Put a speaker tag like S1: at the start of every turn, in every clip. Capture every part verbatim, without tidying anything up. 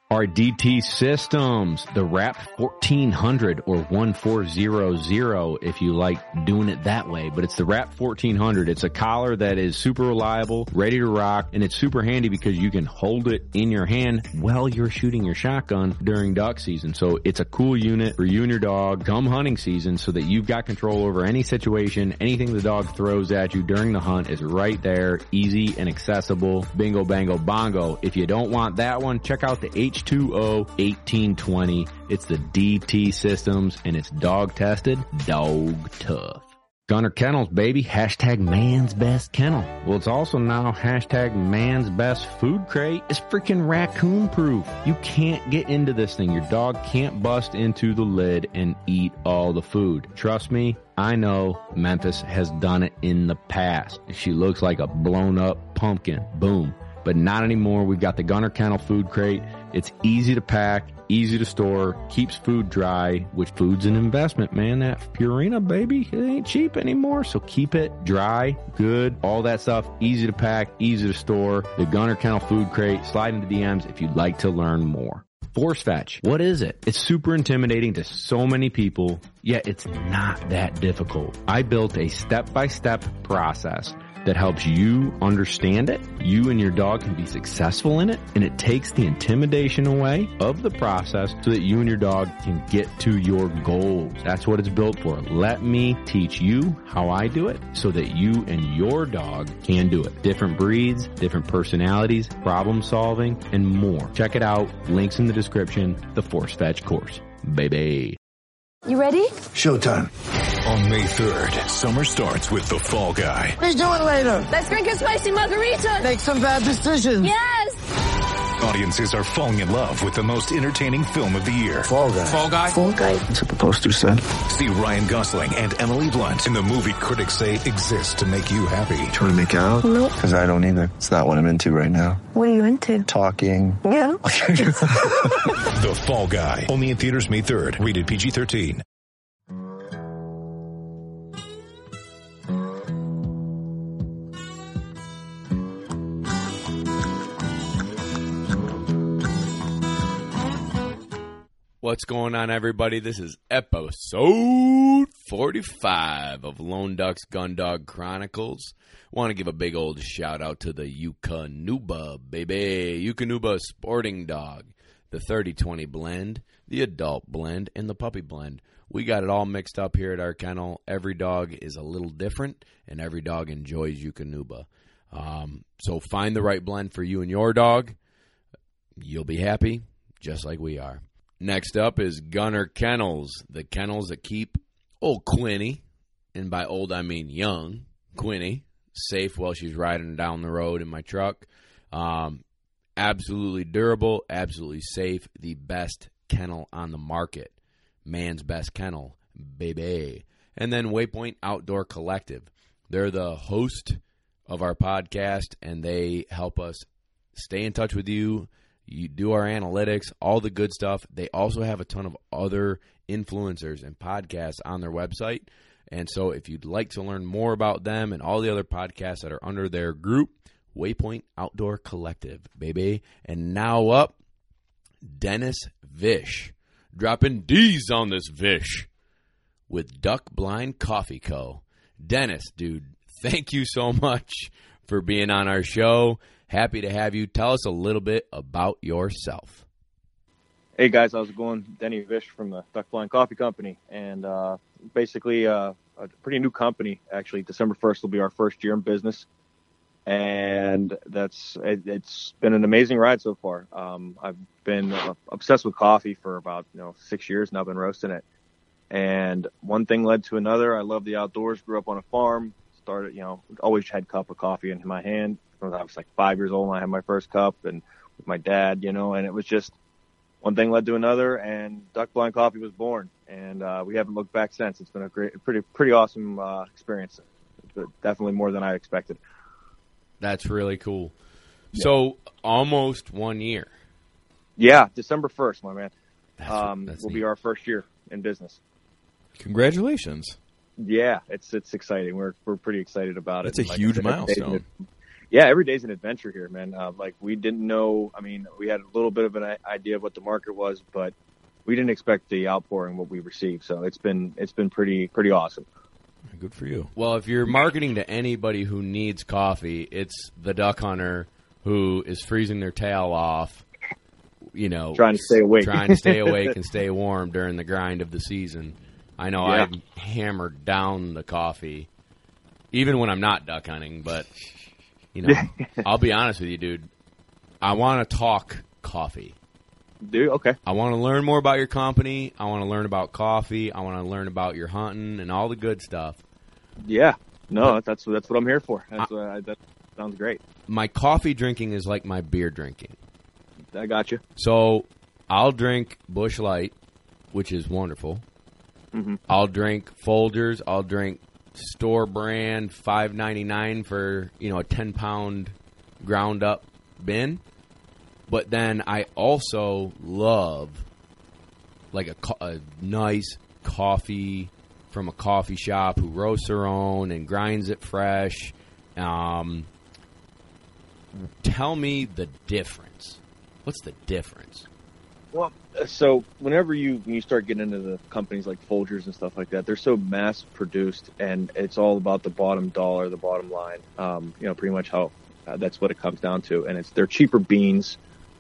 S1: Our D T Systems, the Wrap fourteen hundred or one four zero zero if you like doing it that way, but it's the Wrap fourteen hundred. It's a collar that is super reliable, ready to rock, and it's super handy because you can hold it in your hand while you're shooting your shotgun during duck season. So it's a cool unit for you and your dog come hunting season so that you've got control over any situation. Anything the dog throws at you during the hunt is right there, easy and accessible. Bingo, bango, bongo. If you don't want that one, check out the H two O eighteen twenty. It's the D T Systems and it's dog tested, dog tough. Gunner Kennels, baby. Hashtag man's best kennel. Well, it's also now hashtag man's best food crate. It's freaking raccoon proof. You can't get into this thing. Your dog can't bust into the lid and eat all the food. Trust me, I know Memphis has done it in the past. She looks like a blown up pumpkin. Boom. But not anymore. We've got the Gunner Kennel food crate. It's easy to pack, easy to store, keeps food dry, which food's an investment, man. That Purina, baby, it ain't cheap anymore. So keep it dry, good, all that stuff, easy to pack, easy to store. The Gunner Kennel food crate. Slide into D Ms if you'd like to learn more. Force fetch. What is it? It's super intimidating to so many people, yet it's not that difficult. I built a step-by-step process that helps you understand it. You and your dog can be successful in it, and it takes the intimidation away of the process so that you and your dog can get to your goals. That's what it's built for. Let me teach you how I do it so that you and your dog can do it. Different breeds, different personalities, problem solving, and more. Check it out. Links in the description. The Force Fetch course. Baby.
S2: You ready?
S3: Showtime.
S4: On May third, summer starts with The Fall Guy.
S3: Let's do it later.
S2: Let's drink a spicy margarita.
S3: Make some bad decisions.
S2: Yes.
S4: Audiences are falling in love with the most entertaining film of the year.
S3: Fall Guy.
S4: Fall Guy?
S2: Fall Guy.
S3: That's what the poster said.
S4: See Ryan Gosling and Emily Blunt in the movie critics say exists to make you happy.
S3: Trying to make it out?
S2: Nope.
S3: Because I don't either. It's not what I'm into right now.
S2: What are you into?
S3: Talking.
S2: Yeah.
S4: The Fall Guy. Only in theaters May third. Rated P G thirteen.
S1: What's going on, everybody? This is episode forty-five of Lone Duck's Gun Dog Chronicles. Want to give a big old shout out to the Eukanuba, baby. Eukanuba Sporting Dog, the thirty twenty blend, the adult blend, and the puppy blend. We got it all mixed up here at our kennel. Every dog is a little different, and every dog enjoys Eukanuba. Um, so find the right blend for you and your dog. You'll be happy, just like we are. Next up is Gunner Kennels, the kennels that keep old Quinny, and by old I mean young, Quinny, safe while she's riding down the road in my truck. Um, absolutely durable, absolutely safe, the best kennel on the market. Man's best kennel, baby. And then Waypoint Outdoor Collective. They're the host of our podcast, and they help us stay in touch with you. You do our analytics, all the good stuff. They also have a ton of other influencers and podcasts on their website. And so if you'd like to learn more about them and all the other podcasts that are under their group, Waypoint Outdoor Collective, baby. And now up, Dennis Vish. Dropping D's on this Vish with Duck Blind Coffee Co. Dennis, dude, thank you so much for being on our show. Happy to have you. Tell us a little bit about yourself.
S5: Hey guys, how's it going? Denny Vish from the Duck Blind Coffee Company, and uh, basically uh, a pretty new company. Actually, December first will be our first year in business, and that's it, it's been an amazing ride so far. Um, I've been uh, obsessed with coffee for about you know six years now. I've been roasting it, and one thing led to another. I love the outdoors. Grew up on a farm. Started, you know, always had a cup of coffee in my hand. When I was like five years old when I had my first cup, and with my dad, you know, and it was just one thing led to another, and Duck Blind Coffee was born, and uh, we haven't looked back since. It's been a great, pretty, pretty awesome uh, experience. Definitely more than I expected.
S1: That's really cool. Yeah. So almost one year.
S5: Yeah, December first, my man.
S1: That's,
S5: um,
S1: that's
S5: will
S1: neat.
S5: be our first year in business.
S6: Congratulations.
S5: Yeah, it's it's exciting. We're we're pretty excited about
S6: That's
S5: it.
S6: a
S5: Like
S6: huge
S5: I said,
S6: milestone.
S5: yeah, every day's an adventure here, man. Uh, like we didn't know. I mean, we had a little bit of an idea of what the market was, but we didn't expect the outpouring what we received. So it's been it's been pretty pretty awesome.
S6: Good for you.
S1: Well, if you're marketing to anybody who needs coffee, it's the duck hunter who is freezing their tail off, you know,
S5: trying to stay awake,
S1: trying to stay awake and stay warm during the grind of the season. I know
S5: Yeah.
S1: I hammered down the coffee, even when I'm not duck hunting. But you know, I'll be honest with you, dude. I want to talk coffee.
S5: Dude, okay.
S1: I want to learn more about your company. I want to learn about coffee. I want to learn about your hunting and all the good stuff.
S5: Yeah. No, that's that's what I'm here for. That's, uh, that sounds great.
S1: My coffee drinking is like my beer drinking.
S5: I got you.
S1: So I'll drink Busch Light, which is wonderful.
S5: Mm-hmm.
S1: I'll drink Folgers. I'll drink store brand five ninety-nine for, you know, a ten pound ground up bin. But then I also love like a, co- a nice coffee from a coffee shop who roasts their own and grinds it fresh. Um, tell me the difference. What's the difference?
S5: Well, so whenever you when you start getting into the companies like Folgers and stuff like that, they're so mass produced, and it's all about the bottom dollar, the bottom line. Um, you know, pretty much how uh, that's what it comes down to. And it's they're cheaper beans.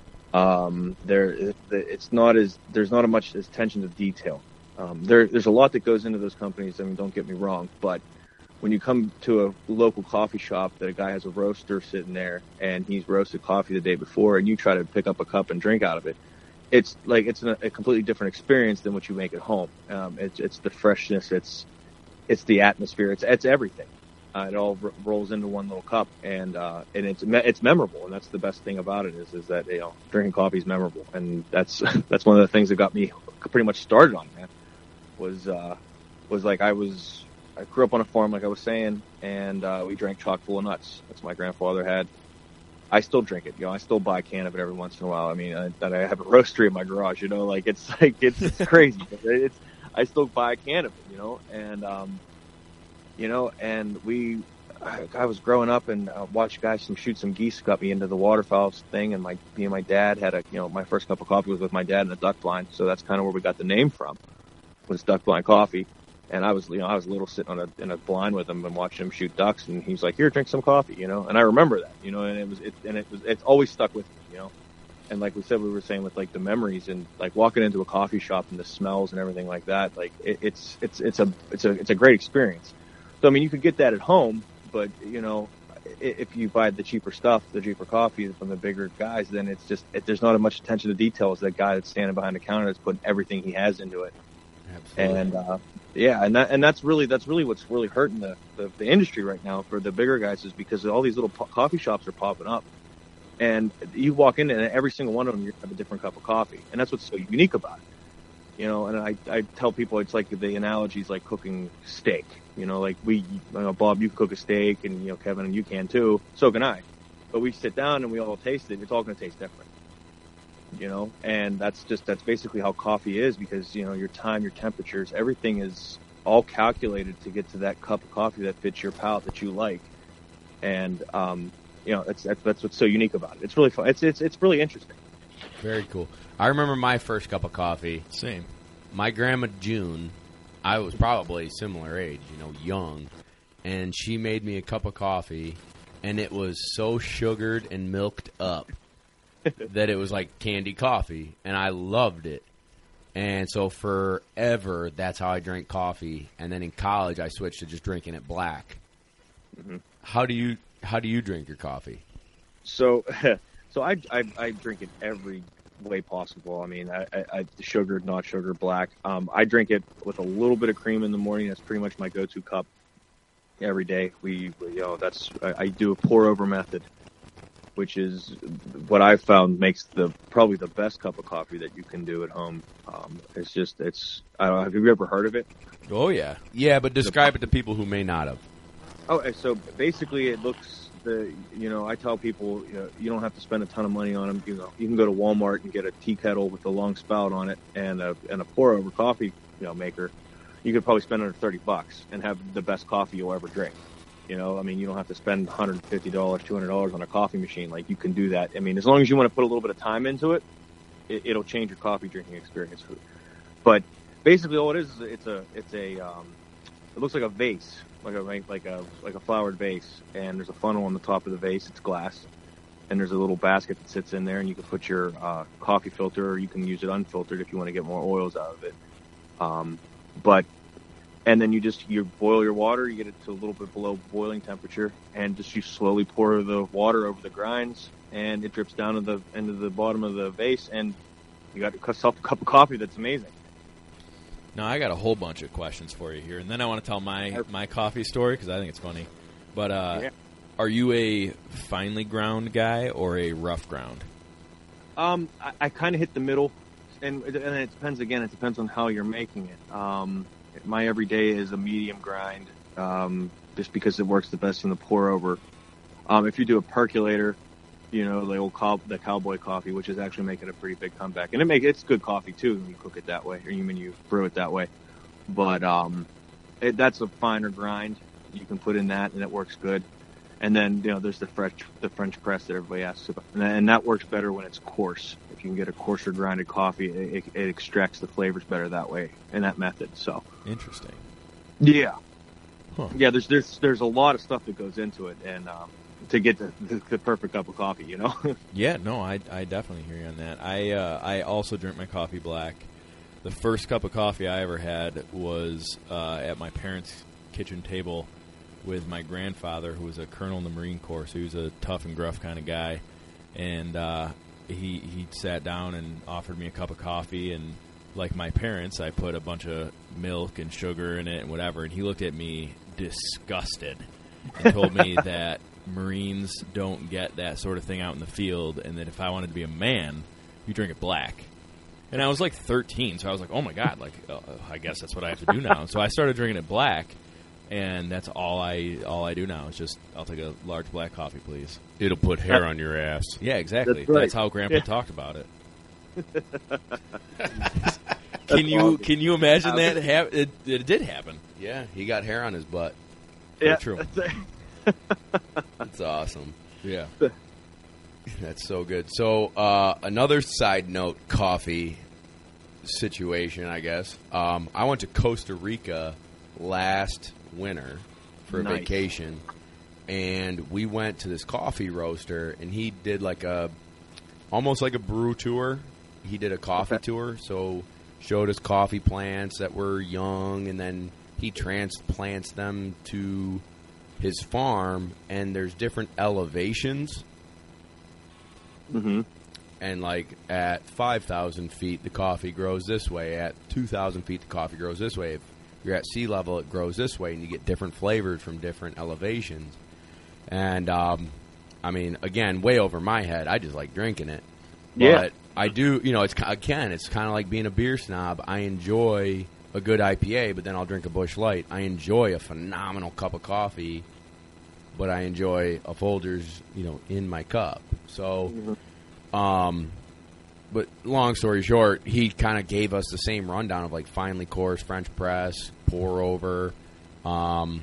S5: Um, there, it's not as there's not as much attention to detail. Um, there, there's a lot that goes into those companies. I mean, don't get me wrong, but when you come to a local coffee shop that a guy has a roaster sitting there and he's roasted coffee the day before, and you try to pick up a cup and drink out of it, it's like it's a, a completely different experience than what you make at home. Um, it's it's the freshness, it's it's the atmosphere, it's it's everything. Uh, it all r- rolls into one little cup, and uh, and it's me- it's memorable, and that's the best thing about it is is that you know drinking coffee is memorable, and that's that's one of the things that got me pretty much started on it, man. Was uh, was like I was I grew up on a farm, like I was saying, and uh, we drank chock full of nuts. That's what my grandfather had. I still drink it, you know. I still buy a can of it every once in a while. I mean, I, that I have a roastery in my garage, you know. Like it's like it's, it's crazy. It's I still buy a can of it, you know, and um. You know, and we, I, I was growing up and uh, watched guys some shoot some geese, got me into the waterfowl thing. And my, me and my dad had a, you know, my first cup of coffee was with my dad in a duck blind. So that's kind of where we got the name from, was duck blind coffee. And I was, you know, I was little sitting on a, in a blind with him and watching him shoot ducks. And he's like, here, drink some coffee, you know, and I remember that, you know, and it was, it, and it was, it's always stuck with me, you know. And like we said, we were saying with like the memories and like walking into a coffee shop and the smells and everything like that, like it, it's, it's, it's a, it's a, it's a great experience. So, I mean, you could get that at home, but, you know, if you buy the cheaper stuff, the cheaper coffee from the bigger guys, then it's just, it, there's not as much attention to detail as that guy that's standing behind the counter that's putting everything he has into it. Absolutely. And, uh, yeah, and that, and that's really, that's really what's really hurting the, the, the industry right now for the bigger guys is because all these little po- coffee shops are popping up. And you walk in and every single one of them, you have a different cup of coffee. And that's what's so unique about it. You know, and I, I tell people it's like the analogy is like cooking steak. You know, like we, you know, Bob, you can cook a steak, and you know, Kevin, and you can too. So can I. But we sit down and we all taste it. It's all going to taste different. You know, and that's just that's basically how coffee is because you know your time, your temperatures, everything is all calculated to get to that cup of coffee that fits your palate that you like. And um, you know, that's that's that's what's so unique about it. It's really fun. It's it's it's really interesting.
S1: Very cool. I remember my first cup of coffee.
S6: Same.
S1: My grandma June, I was probably similar age, you know, young, and she made me a cup of coffee, and it was so sugared and milked up that it was like candy coffee, and I loved it. And so forever, that's how I drank coffee. And then in college, I switched to just drinking it black. Mm-hmm. How do you how do you drink your coffee?
S5: So, so I, I I drink it every way possible. I mean, I, I, I sugared, not sugared, black. Um, I drink it with a little bit of cream in the morning. That's pretty much my go-to cup every day. We, we you know, that's I, I do a pour-over method, which is what I've found makes the probably the best cup of coffee that you can do at home. Um, it's just it's I don't know. Have you ever heard of it?
S1: Oh yeah, yeah. But describe it to people who may not have.
S5: Oh, so basically, it looks. The, you know, I tell people, you know, you don't have to spend a ton of money on them. You know, you can go to Walmart and get a tea kettle with a long spout on it and a and a pour over coffee, you know, maker. You could probably spend under thirty bucks and have the best coffee you'll ever drink. You know, I mean, you don't have to spend one hundred fifty dollars, two hundred dollars on a coffee machine. Like, you can do that. I mean, as long as you want to put a little bit of time into it, it it'll change your coffee drinking experience. But basically, all it is is it's a it's a um, it looks like a vase, like a like a like a flowered vase, and there's a funnel on the top of the vase. It's glass, and there's a little basket that sits in there, and you can put your uh, coffee filter, or you can use it unfiltered if you want to get more oils out of it. Um, but And then you just, you boil your water, you get it to a little bit below boiling temperature, and just you slowly pour the water over the grinds, and it drips down to the into the bottom of the vase, and you got yourself a cup of coffee that's amazing.
S6: Now, I got a whole bunch of questions for you here, and then I want to tell my, my coffee story, because I think it's funny. But uh, yeah. Are you a finely ground guy or a rough ground?
S5: Um, I, I kind of hit the middle, and, and it depends, again, it depends on how you're making it. Um My everyday is a medium grind, um, just because it works the best in the pour over. Um, if you do a percolator, you know, the old cow, the cowboy coffee, which is actually making a pretty big comeback, and it make it's good coffee too when you cook it that way, or when you brew it that way. But um, it, that's a finer grind. You can put in that, and it works good. And then, you know, there's the French the French press that everybody asks about, and, and that works better when it's coarse. If you can get a coarser grinded coffee, it, it, it extracts the flavors better that way, in that method. So
S6: interesting.
S5: Yeah,
S6: huh.
S5: yeah. There's there's there's a lot of stuff that goes into it, and um, to get the, the, the perfect cup of coffee, you know.
S6: Yeah, no, I I definitely hear you on that. I uh, I also drink my coffee black. The first cup of coffee I ever had was uh, at my parents' kitchen table with my grandfather, who was a colonel in the Marine Corps, so he was a tough and gruff kind of guy. And uh, he he sat down and offered me a cup of coffee, and like my parents, I put a bunch of milk and sugar in it and whatever, and he looked at me disgusted and told me that Marines don't get that sort of thing out in the field, and that if I wanted to be a man, you drink it black. And I was like thirteen, so I was like, oh my God, like uh, I guess that's what I have to do now. So I started drinking it black, and that's all I all I do now. Is just, I'll take a large black coffee, please.
S7: It'll put hair on your ass.
S6: Yeah, exactly.
S5: That's, right.
S6: That's how Grandpa
S5: yeah.
S6: talked about it. Can you awesome. Can you imagine that? Ha- it, it did happen.
S7: Yeah, he got hair on his butt.
S5: Yeah,
S6: true.
S5: That's,
S7: that's awesome.
S6: Yeah,
S7: that's so good. So uh, another side note, coffee situation, I guess. Um, I went to Costa Rica last winter for a
S5: nice.
S7: vacation, and we went to this coffee roaster, and he did like a almost like a brew tour. He did a coffee
S5: okay.
S7: tour, so showed us coffee plants that were young, and then he transplants them to his farm, and there's different elevations.
S5: Mm-hmm.
S7: And like at five thousand feet, the coffee grows this way. At two thousand feet, the coffee grows this way. If you're at sea level, it grows this way, and you get different flavors from different elevations. And, um, I mean, again, way over my head. I just like drinking it. But
S5: yeah.
S7: I do, you know, it's again, it's kind of like being a beer snob. I enjoy a good I P A, but then I'll drink a Busch Light. I enjoy a phenomenal cup of coffee, but I enjoy a Folgers, you know, in my cup. So, mm-hmm. um, but long story short, he kind of gave us the same rundown of like finely coarse, French press, pour over. Um,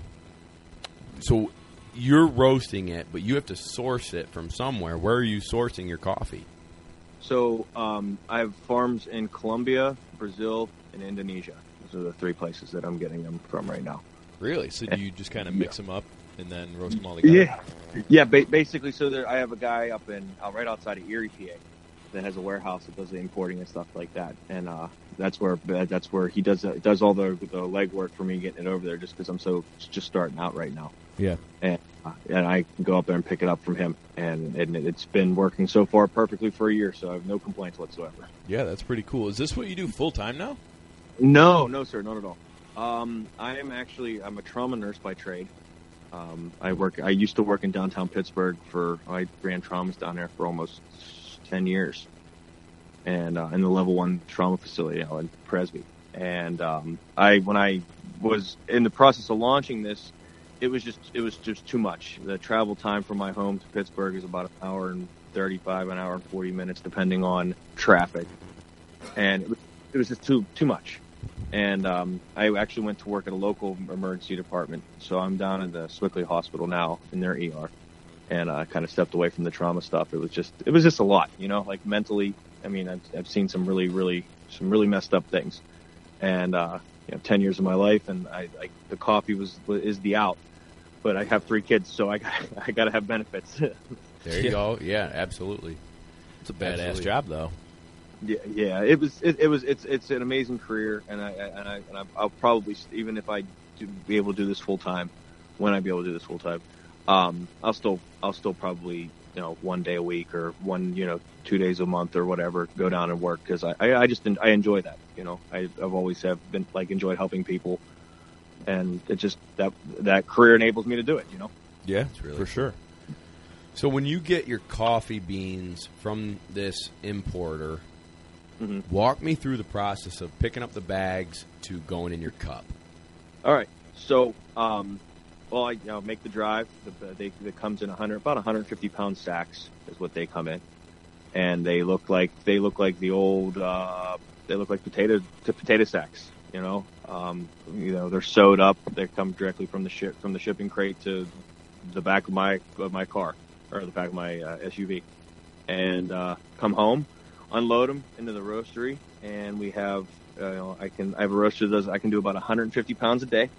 S7: so you're roasting it, but you have to source it from somewhere. Where are you sourcing your coffee?
S5: So um, I have farms in Colombia, Brazil, and Indonesia. Those are the three places that I'm getting them from right now.
S6: Really? So do you just kind of mix yeah. them up and then roast them all together?
S5: Yeah, yeah. Ba- basically, so there, I have a guy up in uh, right outside of Erie, P A, that has a warehouse that does the importing and stuff like that, and uh, that's where that's where he does uh, does all the the legwork for me getting it over there, just because I'm so just starting out right now.
S6: Yeah,
S5: and uh, and I can go up there and pick it up from him, and, and it's been working so far perfectly for a year, so I have no complaints whatsoever.
S6: Yeah, that's pretty cool. Is this what you do full time now?
S5: No, no, sir, not at all. Um, I am actually I'm a trauma nurse by trade. Um, I work. I used to work in downtown Pittsburgh for. I ran traumas down there for almost ten years, and uh, in the level one trauma facility out in Presby. And um, I, when I was in the process of launching this, it was just it was just too much. The travel time from my home to Pittsburgh is about an hour and thirty-five, an hour and forty minutes, depending on traffic, and it was, it was just too too much. And um, I actually went to work at a local emergency department. So I'm down at the Swickley Hospital now in their E R. And I uh, kind of stepped away from the trauma stuff. It was just, it was just a lot, you know, like mentally. I mean, I've, I've seen some really, really, some really messed up things. And, uh, you know, ten years of my life, and I, I the coffee was, is the out. But I have three kids, so I got, I got to have benefits.
S7: There you yeah. go. Yeah, absolutely.
S6: It's a badass
S7: absolutely.
S6: job, though.
S5: Yeah, yeah. It was, it, it was, it's, it's an amazing career, and I, and I, and I, I'll probably, even if I do be able to do this full time, when I be able to do this full time, um, I'll still, I'll still probably, you know, one day a week or one, you know, two days a month or whatever, go down and work because I, I, I just, I enjoy that. You know, I, I've always have been like enjoyed helping people, and it just that that career enables me to do it. You know.
S6: Yeah,
S7: really
S6: for sure.
S7: So when you get your coffee beans from this importer, mm-hmm. walk me through the process of picking up the bags to going in your cup.
S5: All right. So, um, well, I you know, make the drive. The, they it comes in one hundred, about one hundred fifty pound sacks is what they come in, and they look like they look like the old. Uh, they look like potato to potato sacks. You know, um, you know they're sewed up. They come directly from the ship from the shipping crate to the back of my of my car or the back of my uh, S U V, and uh, come home, unload them into the roastery, and we have. Uh, you know, I can I have a roaster that does I can do about one hundred fifty pounds a day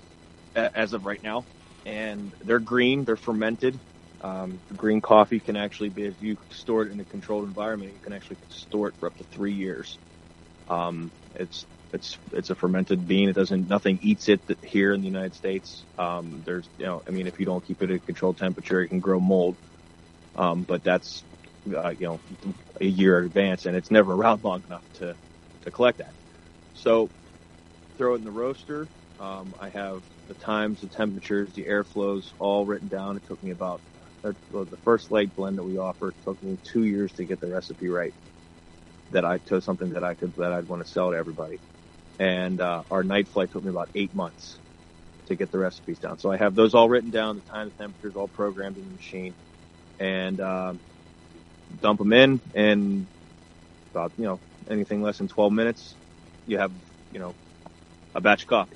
S5: as of right now, and they're green, they're fermented. Um, green coffee can actually be, if you store it in a controlled environment, you can actually store it for up to three years. Um, it's it's it's a fermented bean. It doesn't nothing eats it here in the United States. Um, there's you know I mean if you don't keep it at a controlled temperature, it can grow mold. Um, but that's uh, you know a year in advance, and it's never around long enough to to collect that. So throw it in the roaster. Um, I have the times, the temperatures, the airflows all written down. It took me about uh, well, the first light blend that we offered took me two years to get the recipe right. That I chose something that I could that I'd want to sell to everybody, and uh, our night flight took me about eight months to get the recipes down. So I have those all written down, the time, the temperatures, all programmed in the machine, and uh, dump them in, and about you know anything less than twelve minutes, you have you know a batch of coffee.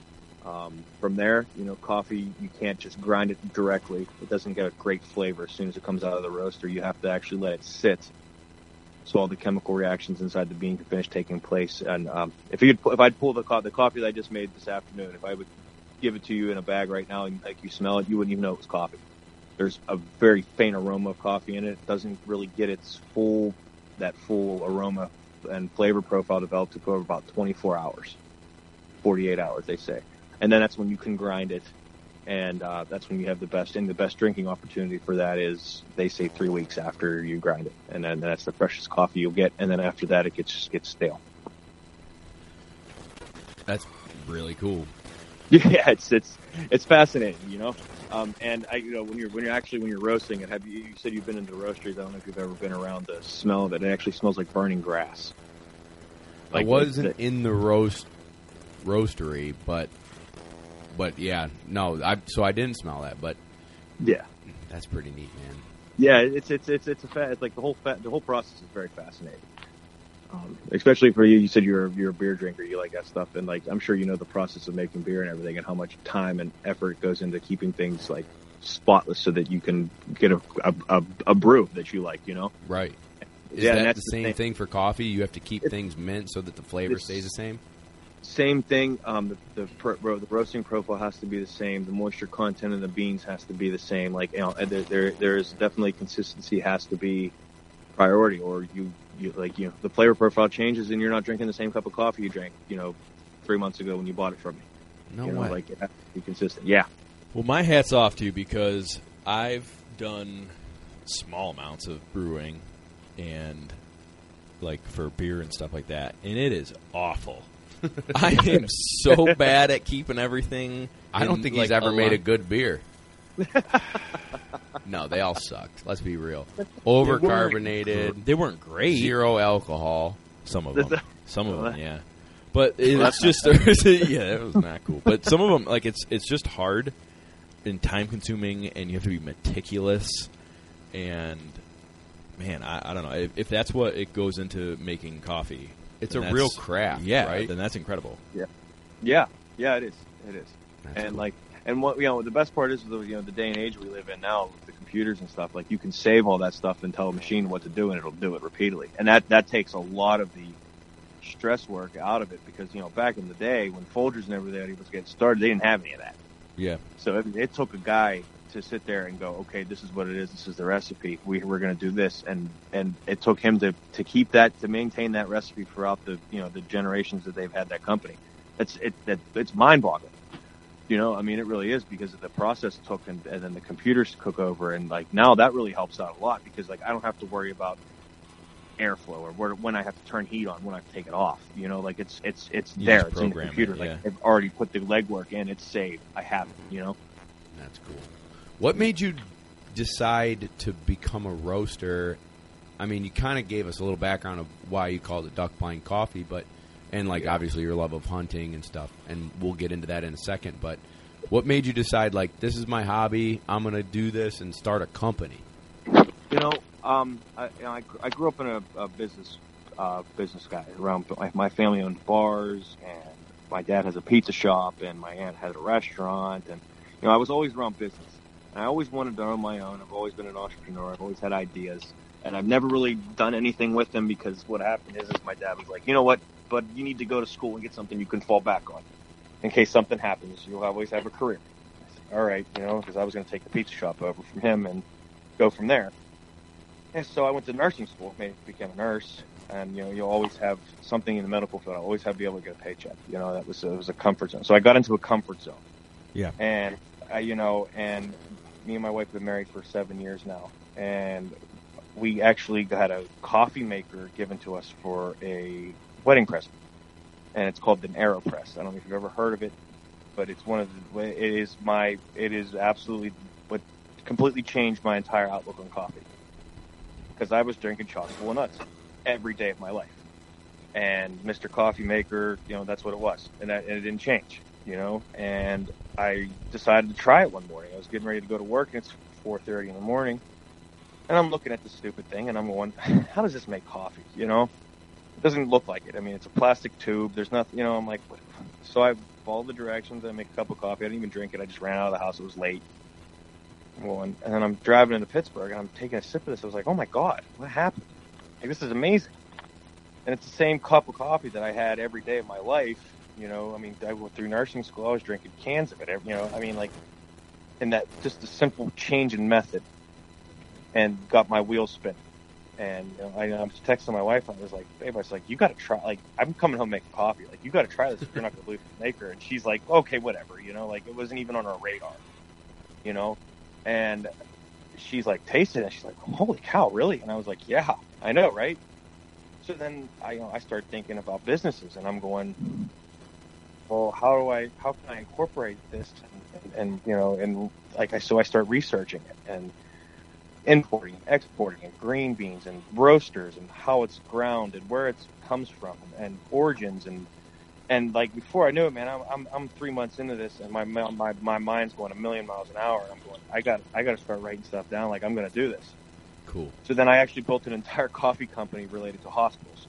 S5: Um, from there, you know, coffee, you can't just grind it directly. It doesn't get a great flavor as soon as it comes out of the roaster. You have to actually let it sit so all the chemical reactions inside the bean can finish taking place. And um, if you could, if I'd pull the, co- the coffee that I just made this afternoon, if I would give it to you in a bag right now and like you smell it, you wouldn't even know it was coffee. There's a very faint aroma of coffee in it. It doesn't really get its full, that full aroma and flavor profile developed to go over about twenty-four hours, forty-eight hours, they say. And then that's when you can grind it, and uh, that's when you have the best. And the best drinking opportunity for that is, they say, three weeks after you grind it, and then that's the freshest coffee you'll get. And then after that, it gets gets stale.
S7: That's really cool.
S5: Yeah, it's it's it's fascinating, you know. Um, and I, you know, when you're when you're actually when you're roasting it, have you, you said you've been into roasteries? I don't know if you've ever been around the smell of it. It actually smells like burning grass.
S7: Like I wasn't the, in the roast roastery, but. But yeah, no, I so I didn't smell that, but
S5: yeah,
S7: that's pretty neat, man.
S5: Yeah, it's it's it's it's a fa- it's like the whole fa- the whole process is very fascinating. Um, especially for you, you said you're you're a beer drinker, you like that stuff, and like I'm sure you know the process of making beer and everything, and how much time and effort goes into keeping things like spotless so that you can get a a, a, a brew that you like, you know?
S7: Right. Is
S5: yeah,
S7: that
S5: that's
S7: the same
S5: the
S7: thing for coffee? You have to keep
S5: it's,
S7: things mint so that the flavor stays the same?
S5: Same thing. Um, the the, pro, the roasting profile has to be the same. The moisture content of the beans has to be the same. Like, you know, there there, there is definitely consistency has to be priority, or you, you like you know the flavor profile changes and you're not drinking the same cup of coffee you drank you know three months ago when you bought it from me.
S7: No
S5: you know,
S7: way.
S5: Like, it has to be consistent. Yeah.
S6: Well, my hat's off to you because I've done small amounts of brewing and like for beer and stuff like that, and it is awful. I am so bad at keeping everything.
S7: I don't
S6: in,
S7: think
S6: like,
S7: he's ever
S6: a
S7: made
S6: line.
S7: a good beer. No, they all sucked. Let's be real. Overcarbonated.
S6: They weren't great.
S7: Zero alcohol.
S6: Some of them. Some of them, yeah. But it's just yeah, it was not cool. But some of them, like it's it's just hard and time consuming, and you have to be meticulous. And man, I, I don't know if, if that's what it goes into making coffee.
S7: It's
S6: then
S7: a real
S6: that's-
S7: craft,
S6: Yeah,
S7: right?
S6: then that's incredible.
S5: Yeah, yeah, yeah. It is. It is.
S7: That's
S5: and
S7: cool.
S5: like, and what you know, the best part is the you know the day and age we live in now with the computers and stuff. Like, you can save all that stuff and tell a machine what to do, and it'll do it repeatedly. And that that takes a lot of the stress work out of it, because you know back in the day when Folgers and everything was getting started, they didn't have any of that.
S6: Yeah.
S5: So it, it took a guy to sit there and go, okay, this is what it is. This is the recipe. We, we're going to do this. And, and it took him to, to keep that, to maintain that recipe throughout the, you know, the generations that they've had that company. It's, it, that, it's mind boggling. You know, I mean, it really is, because of the process it took, and, and then the computers took over. And like now that really helps out a lot, because like I don't have to worry about airflow or where, when I have to turn heat on, when I have to take it off. You know, like it's, it's, it's
S6: You
S5: there.
S6: just
S5: It's in the
S6: program
S5: computer.
S6: it,
S5: Like
S6: yeah.
S5: I've already put the legwork in. It's saved. I have it, you know?
S7: That's cool. What made you decide to become a roaster? I mean, you kind of gave us a little background of why you called it Duck Blind Coffee, but and like
S5: Yeah.
S7: obviously your love of hunting and stuff, and we'll get into that in a second. But what made you decide, like, this is my hobby, I'm going to do this and start a company?
S5: You know, um, I, you know, I, gr- I grew up in a, a business uh, business guy. Around my, my family owned bars, and my dad has a pizza shop, and my aunt had a restaurant, and you know, I was always around business. And I always wanted to own my own. I've always been an entrepreneur. I've always had ideas, and I've never really done anything with them, because what happened is, is my dad was like, you know what, but you need to go to school and get something you can fall back on in case something happens. You'll always have a career. I said, all right, you know, because I was going to take the pizza shop over from him and go from there. And so I went to nursing school, made, became a nurse, and you know, you always have something in the medical field. I always have to be able to get a paycheck. You know, that was it was a comfort zone. So I got into a comfort zone.
S6: Yeah.
S5: And I, you know, and me and my wife have been married for seven years now, and we actually had a coffee maker given to us for a wedding present, and it's called an AeroPress. I don't know if you've ever heard of it, but it's one of the. It is my. It is absolutely what completely changed my entire outlook on coffee, because I was drinking chocolate full of nuts every day of my life, and Mister Coffee Maker, you know, that's what it was, and, that, and it didn't change, you know. And I decided to try it one morning. I was getting ready to go to work, and it's four thirty in the morning, and I'm looking at this stupid thing, and I'm going, how does this make coffee? You know, it doesn't look like it. I mean, it's a plastic tube. There's nothing, you know. I'm like, what? So I followed the directions. I make a cup of coffee. I didn't even drink it. I just ran out of the house. It was late. I'm going, and then I'm driving into Pittsburgh, and I'm taking a sip of this. I was like, oh my God, what happened? Like, this is amazing. And it's the same cup of coffee that I had every day of my life. You know, I mean, I went through nursing school. I was drinking cans of it. Every, you know, I mean, like, and that just a simple change in method, and got my wheels spinning. And you know, I, I was texting my wife. I was like, babe, I was like, you got to try. Like, I'm coming home making coffee. Like, you got to try this if you're not going to believe the maker. And she's like, okay, whatever. You know, like, it wasn't even on her radar. You know, and she's like, taste it. And she's like, holy cow, really? And I was like, yeah, I know, right? So then I, you know, I start thinking about businesses, and I'm going, well, how do I, how can I incorporate this? And, and you know, and like I, so I start researching it and importing, exporting, and green beans and roasters and how it's ground and where it comes from and origins and and like before I knew it, man, I'm I'm, I'm three months into this, and my my my mind's going a million miles an hour. And I'm going, I got I got to start writing stuff down. Like, I'm going to do this.
S7: Cool.
S5: So then I actually built an entire coffee company related to hospitals.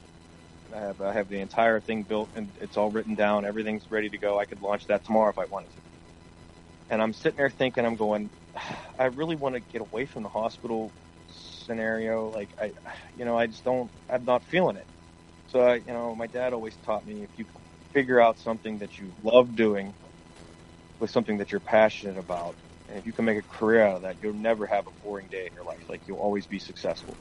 S5: I have I have the entire thing built, and it's all written down. Everything's ready to go. I could launch that tomorrow if I wanted to. And I'm sitting there thinking, I'm going, I really want to get away from the hospital scenario. Like, I, you know, I just don't, I'm not feeling it. So, I, you know, my dad always taught me, if you figure out something that you love doing with something that you're passionate about, and if you can make a career out of that, you'll never have a boring day in your life. Like, you'll always be successful.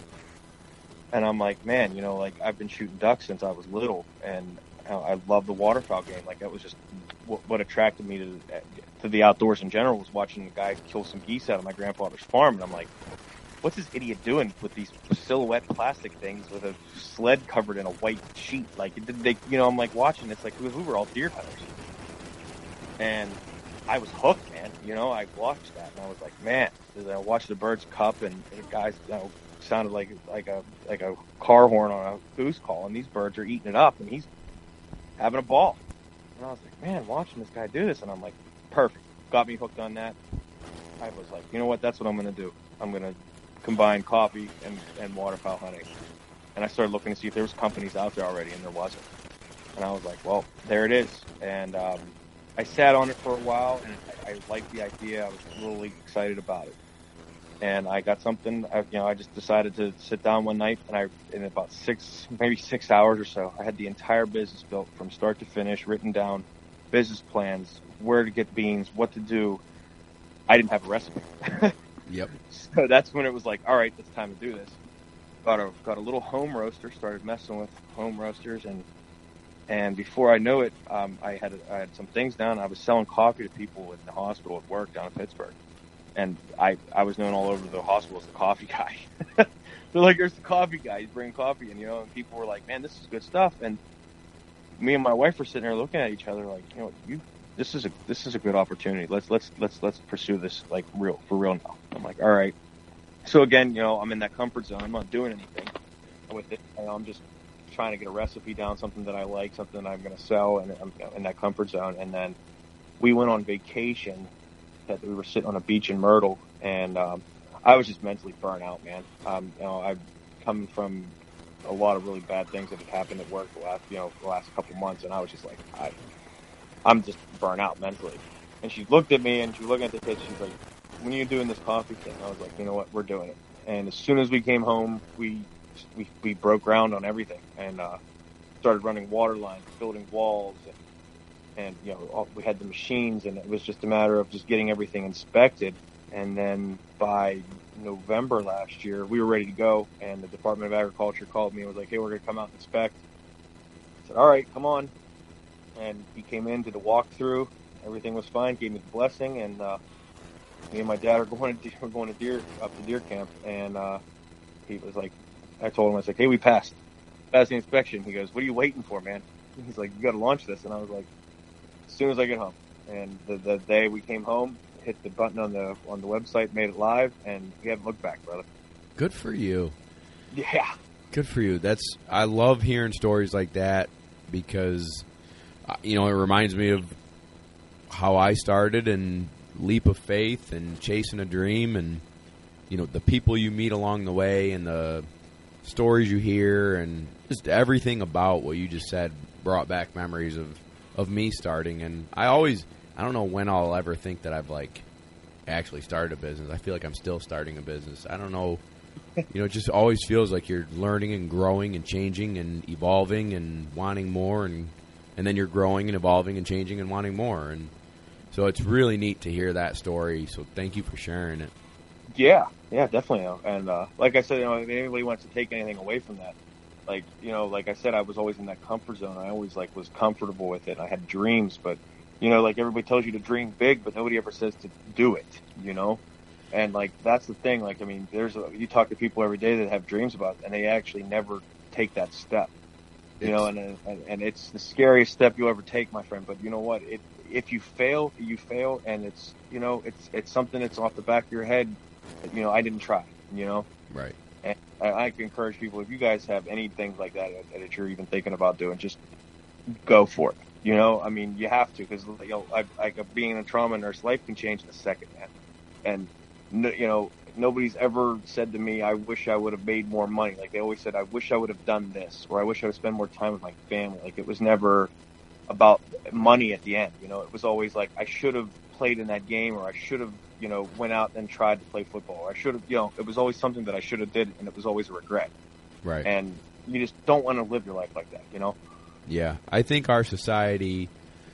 S5: And I'm like, man, you know, like, I've been shooting ducks since I was little, and I love the waterfowl game. Like, that was just what, what attracted me to to the outdoors in general, was watching a guy kill some geese out of my grandfather's farm. And I'm like, what's this idiot doing with these silhouette plastic things with a sled covered in a white sheet? Like, it, they, you know, I'm like watching. It's like we, we were all deer hunters, and I was hooked, man. You know, I watched that, and I was like, man. I watched the birds cup, and, and the guys, you know, sounded like like a like a car horn on a goose call, and these birds are eating it up, and he's having a ball. And I was like, man, watching this guy do this, and I'm like, perfect. Got me hooked on that. I was like, you know what? That's what I'm going to do. I'm going to combine coffee and, and waterfowl hunting. And I started looking to see if there was companies out there already, and there wasn't. And I was like, well, there it is. And um, I sat on it for a while, and I, I liked the idea. I was really excited about it. And I got something, I, you know, I just decided to sit down one night, and I, in about six, maybe six hours or so, I had the entire business built from start to finish, written down, business plans, where to get beans, what to do. I didn't have a recipe.
S7: Yep.
S5: So that's when it was like, all right, it's time to do this. Got a got a little home roaster, started messing with home roasters, and and before I know it, um, I had I had some things down. I was selling coffee to people in the hospital at work down in Pittsburgh, and I I was known all over the hospital as the coffee guy. They're like, "There's the coffee guy. He's bringing coffee," and you know, and people were like, "Man, this is good stuff." And me and my wife were sitting there looking at each other, like, you know, you this is a this is a good opportunity. Let's let's let's let's pursue this like real for real now. I'm like, all right. So again, you know, I'm in that comfort zone. I'm not doing anything with it. You know, I'm just trying to get a recipe down, something that I like, something that I'm going to sell, and I'm in that comfort zone. And then we went on vacation. That we were sitting on a beach in Myrtle, and um, I was just mentally burnt out, man. Um, you know, I've come from a lot of really bad things that have happened at work the last, you know, the last couple months, and I was just like, I, I'm just burnt out mentally. And she looked at me, and she was looking at the kids. She's like, when are you doing this coffee thing? I was like, you know what, we're doing it. And as soon as we came home, we we, we broke ground on everything, and uh, started running water lines, building walls, and, and you know, all, we had the machines, and it was just a matter of just getting everything inspected. And then by November last year, we were ready to go, and the Department of Agriculture called me and was like, hey, we're going to come out and inspect. I said, all right, come on. And he came in, did a walkthrough. Everything was fine, gave me the blessing, and uh, me and my dad are going to we're going to deer up to deer camp, and uh, he was like, I told him, I was like, hey, we passed, passed the inspection. He goes, what are you waiting for, man? He's like, you got to launch this, and I was like, as soon as I get home. And the, the day we came home, hit the button on the on the website, made it live, and we haven't looked back, brother.
S7: Good for you.
S5: Yeah.
S7: Good for you. That's I love hearing stories like that because, you know, it reminds me of how I started and leap of faith and chasing a dream, and you know, the people you meet along the way and the stories you hear and just everything about what you just said brought back memories of, of me starting. And I always, I don't know when I'll ever think that I've like actually started a business. I feel like I'm still starting a business. I don't know. You know, it just always feels like you're learning and growing and changing and evolving and wanting more, and and then you're growing and evolving and changing and wanting more. And so it's really neat to hear that story. So thank you for sharing it.
S5: Yeah, yeah, definitely. And uh, like I said, you know, if anybody wants to take anything away from that, like, you know, like I said, I was always in that comfort zone. I always like was comfortable with it. I had dreams, but you know, like everybody tells you to dream big, but nobody ever says to do it, you know? And like, that's the thing. Like, I mean, there's a, you talk to people every day that have dreams about it, and they actually never take that step, you it's, know, and, and, and it's the scariest step you'll ever take, my friend. But you know what? It, if you fail, you fail. And it's, you know, it's, it's something that's off the back of your head. You know, I didn't try, you know? Right. And I, I can encourage people, if you guys have anything like that that you're even thinking about doing, just go for it. You know, I mean, you have to, because, you know, I, I, being a trauma nurse, life can change in a second, man. And, no, you know, nobody's ever said to me, I wish I would have made more money. Like, they always said, I wish I would have done this, or I wish I would spend more time with my family. Like, it was never about money at the end, you know. It was always like, I should have played in that game, or I should have, you know, went out and tried to play football. Or I should have, you know, it was always something that I should have did, and it was always a regret. Right. And you just don't want to live your life like that, you know?
S7: Yeah, I think our society,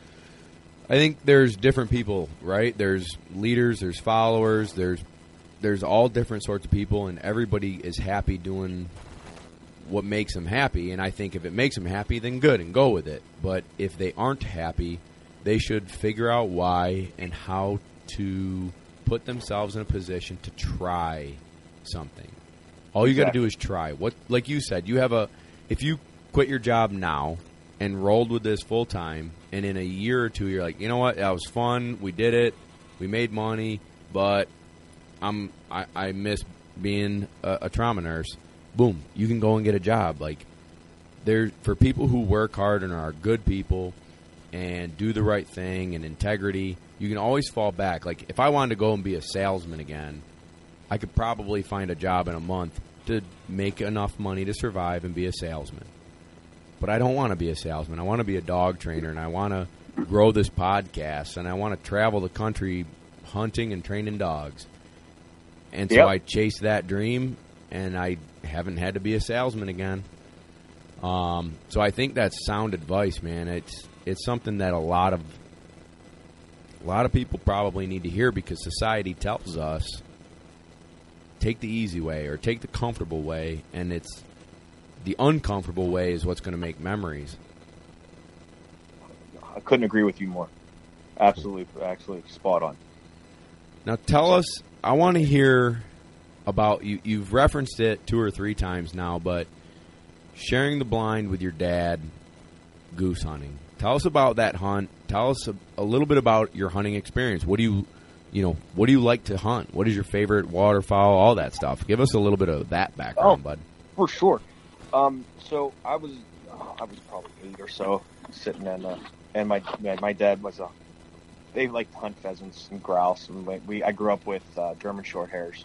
S7: I think there's different people, right? There's leaders, there's followers, there's there's all different sorts of people, and everybody is happy doing what makes them happy. And I think if it makes them happy, then good, and go with it. But if they aren't happy, they should figure out why and how to put themselves in a position to try something. All you exactly. got to do is try. What, like you said, you have a, if you quit your job now and rolled with this full time, and in a year or two you're like, you know what, that was fun, we did it, we made money, but I'm I, I miss being a, a trauma nurse. Boom, you can go and get a job. Like, there, for people who work hard and are good people and do the right thing and integrity, you can always fall back. Like, if I wanted to go and be a salesman again, I could probably find a job in a month to make enough money to survive and be a salesman. But I don't want to be a salesman. I want to be a dog trainer, and I want to grow this podcast, and I want to travel the country hunting and training dogs. And so
S5: Yep.
S7: I chased that dream, and I haven't had to be a salesman again. Um, so I think that's sound advice, man. It's it's something that a lot of a lot of people probably need to hear, because society tells us take the easy way or take the comfortable way, and it's the uncomfortable way is what's going to make memories.
S5: I couldn't agree with you more. Absolutely, absolutely spot on.
S7: Now tell us, I want to hear about, you, you've referenced it two or three times now, but sharing the blind with your dad, goose hunting. Tell us about that hunt. Tell us a, a little bit about your hunting experience. What do you, you know, what do you like to hunt? What is your favorite waterfowl? All that stuff. Give us a little bit of that background,
S5: Oh,
S7: bud.
S5: For sure. Um, so I was, oh, I was probably eight or so, sitting in, uh, and my my my dad was a. They liked to hunt pheasants and grouse, and we, we I grew up with uh, German short hairs,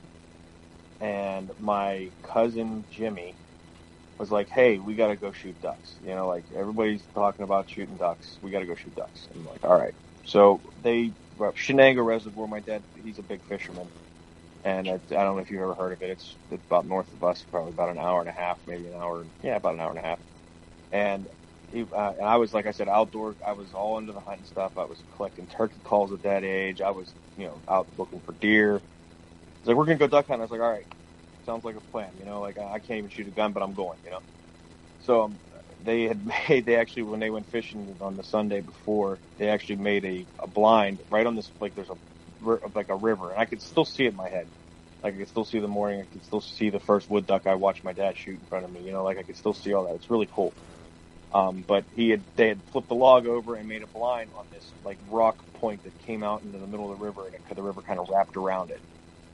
S5: and my cousin Jimmy was like, "Hey, we got to go shoot ducks." You know, like everybody's talking about shooting ducks. We got to go shoot ducks. And I'm like, "All right." So they were up Shenango Reservoir. My dad, he's a big fisherman. And it, I don't know if you've ever heard of it. It's, it's about north of us, probably about an hour and a half, maybe an hour. Yeah, about an hour and a half. And, he, uh, and I was, like I said, outdoor. I was all into the hunting stuff. I was collecting turkey calls at that age. I was, you know, out looking for deer. He's like, we're going to go duck hunting. I was like, all right, sounds like a plan. You know, like I, I can't even shoot a gun, but I'm going, you know. So um, they had made, they actually, when they went fishing on the Sunday before, they actually made a, a blind right on this, like there's a, like a river, and I could still see it in my head. Like I could still see the morning. I could still see the first wood duck I watched my dad shoot in front of me. You know, like I could still see all that. It's really cool. Um, but he had they had flipped the log over and made a blind on this like rock point that came out into the middle of the river, and it, the river kind of wrapped around it.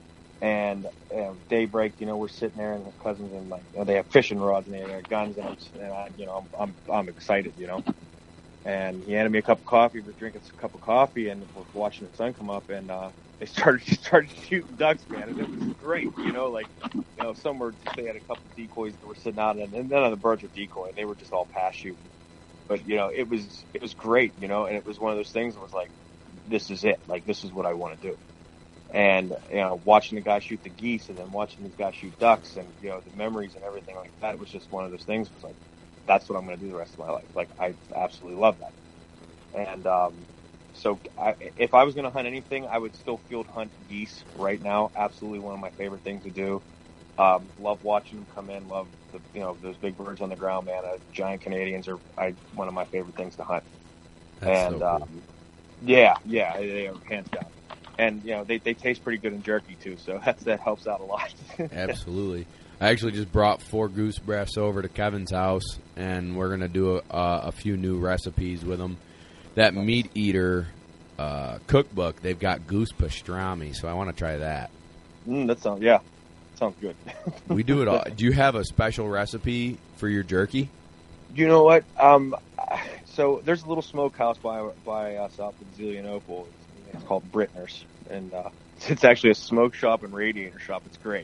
S5: And uh, daybreak, you know, we're sitting there, and the cousins and like you know, they have fishing rods and they have guns, and, and I, you know, I'm, I'm I'm excited, you know. And he handed me a cup of coffee. We're drinking a cup of coffee, and we're watching the sun come up, and uh, they started started shooting ducks, man, and it was great, you know. Like, you know, some were they had a couple of decoys that were sitting out, and, and none of the birds were decoy. They were just all pass shooting. But you know, it was it was great, you know, and it was one of those things that was like, this is it, like this is what I want to do. And you know, watching the guy shoot the geese, and then watching these guys shoot ducks, and you know, the memories and everything like that, it was just one of those things. It was like, that's what I'm going to do the rest of my life. Like, I absolutely love that. And um, so I, if I was going to hunt anything, I would still field hunt geese right now. Absolutely one of my favorite things to do. Um, love watching them come in. Love, the, you know, those big birds on the ground, man. Uh, giant Canadians are I, one of my favorite things to hunt.
S7: That's
S5: and
S7: so cool.
S5: um, yeah, yeah, they are hands down. And, you know, they, they taste pretty good in jerky, too, so that's, that helps out a lot.
S7: Absolutely. I actually just brought four goose breasts over to Kevin's house, and we're going to do a, a, a few new recipes with them. That Meat Eater uh, cookbook, they've got goose pastrami, so I want to try that.
S5: Mm, that sounds, yeah, sounds good.
S7: We do it all. Do you have a special recipe for your jerky?
S5: You know what? Um, so there's a little smokehouse by by us out in Zelienople. It's, it's called Brittner's, and uh, it's actually a smoke shop and radiator shop. It's great.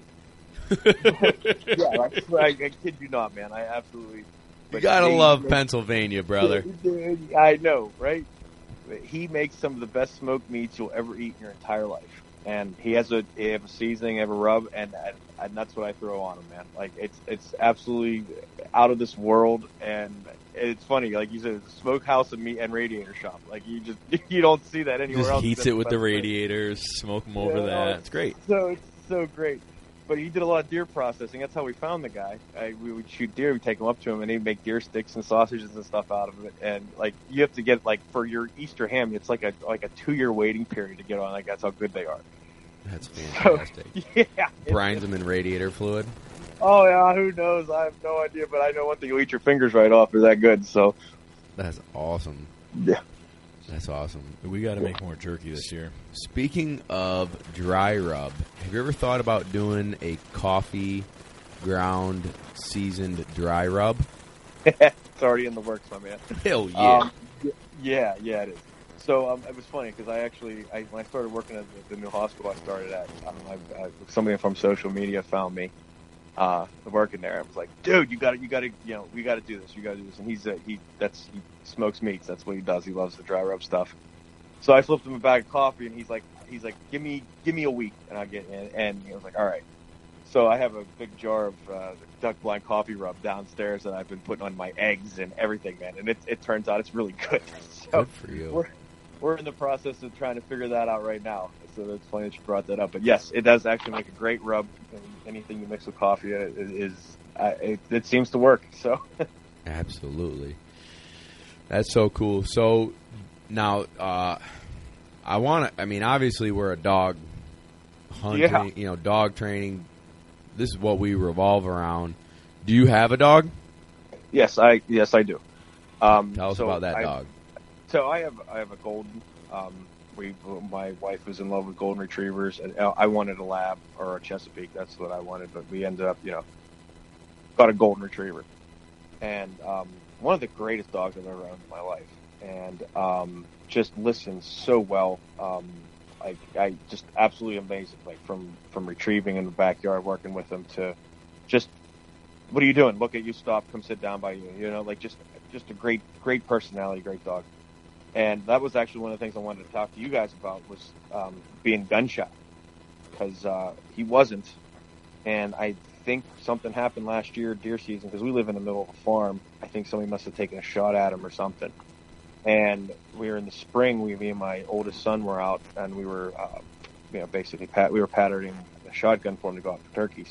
S5: yeah, I, I, I kid you not, man. I absolutely.
S7: You gotta
S5: they,
S7: love
S5: they,
S7: Pennsylvania, brother.
S5: I know, right? He makes some of the best smoked meats you'll ever eat in your entire life, and he has a he have a seasoning, have a rub, and, and and that's what I throw on him, man. Like it's it's absolutely out of this world, and it's funny, like you said, it's a smokehouse and meat and radiator shop. Like you just you don't see that anywhere
S6: Just
S5: else.
S6: heats it with the radiators, smoke them over
S5: Yeah,
S6: that. It's great.
S5: So it's so great. But he did a lot of deer processing. That's how we found the guy. I, we would shoot deer. We'd take him up to him, and he'd make deer sticks and sausages and stuff out of it. And like, you have to get like for your Easter ham, it's like a like a two year waiting period to get on. Like that's how good they are.
S7: That's fantastic.
S5: So, yeah.
S7: Brines them in radiator fluid.
S5: Oh yeah, who knows? I have no idea, but I know one thing: you eat your fingers right off. They're that good. So
S7: That's awesome.
S5: yeah.
S7: That's awesome.
S6: We got to make more jerky this year.
S7: Speaking of dry rub, have you ever thought about doing a coffee ground seasoned dry rub?
S5: It's already in the works, my man.
S7: Hell yeah.
S5: Um, y- yeah, yeah, it is. So um, it was funny because I actually, I, when I started working at the, the new hospital I started at, um, I, I, somebody from social media found me, uh, working there. I was like, dude, you got to, you got to, you know, we got to do this. You got to do this. And he's uh, he that's he smokes meats. That's what he does. He loves the dry rub stuff. So I flipped him a bag of coffee, and he's like, he's like, give me, give me a week, and I get in. And he was like, all right. So I have a big jar of uh, Duck Blind coffee rub downstairs that I've been putting on my eggs and everything, man. And it it turns out it's really good. So
S7: Good for you.
S5: We're, we're in the process of trying to figure that out right now. So it's funny that you brought that up. But yes, it does actually make a great rub. And anything you mix with coffee is, is uh, it, it seems to work. So
S7: Absolutely. That's so cool. So now, uh, I want to, I mean, obviously we're a dog hunting,
S5: Yeah.
S7: you know, dog training. This is what we revolve around. Do you have a dog?
S5: yes, I yes I do. Um,
S7: Tell us
S5: so
S7: about that
S5: I,
S7: dog.
S5: So I have I have a golden. Um, we my wife was in love with golden retrievers, and I wanted a lab or a Chesapeake. That's what I wanted, but we ended up, you know, got a golden retriever, and um, one of the greatest dogs I've ever owned in my life, and um, just listens so well. Um, I, I just absolutely amazing. Like from from retrieving in the backyard, working with him, to just, what are you doing? Look at you, stop, come sit down by you. You know, like just just a great great personality, great dog. And that was actually one of the things I wanted to talk to you guys about, was um, being gun shy, because uh, he wasn't. And I think something happened last year, deer season, because we live in the middle of a farm. I think somebody must have taken a shot at him or something. And we were in the spring. We, me and my oldest son were out, and we were, uh, you know, basically pat, we were patterning a shotgun for him to go out for turkeys.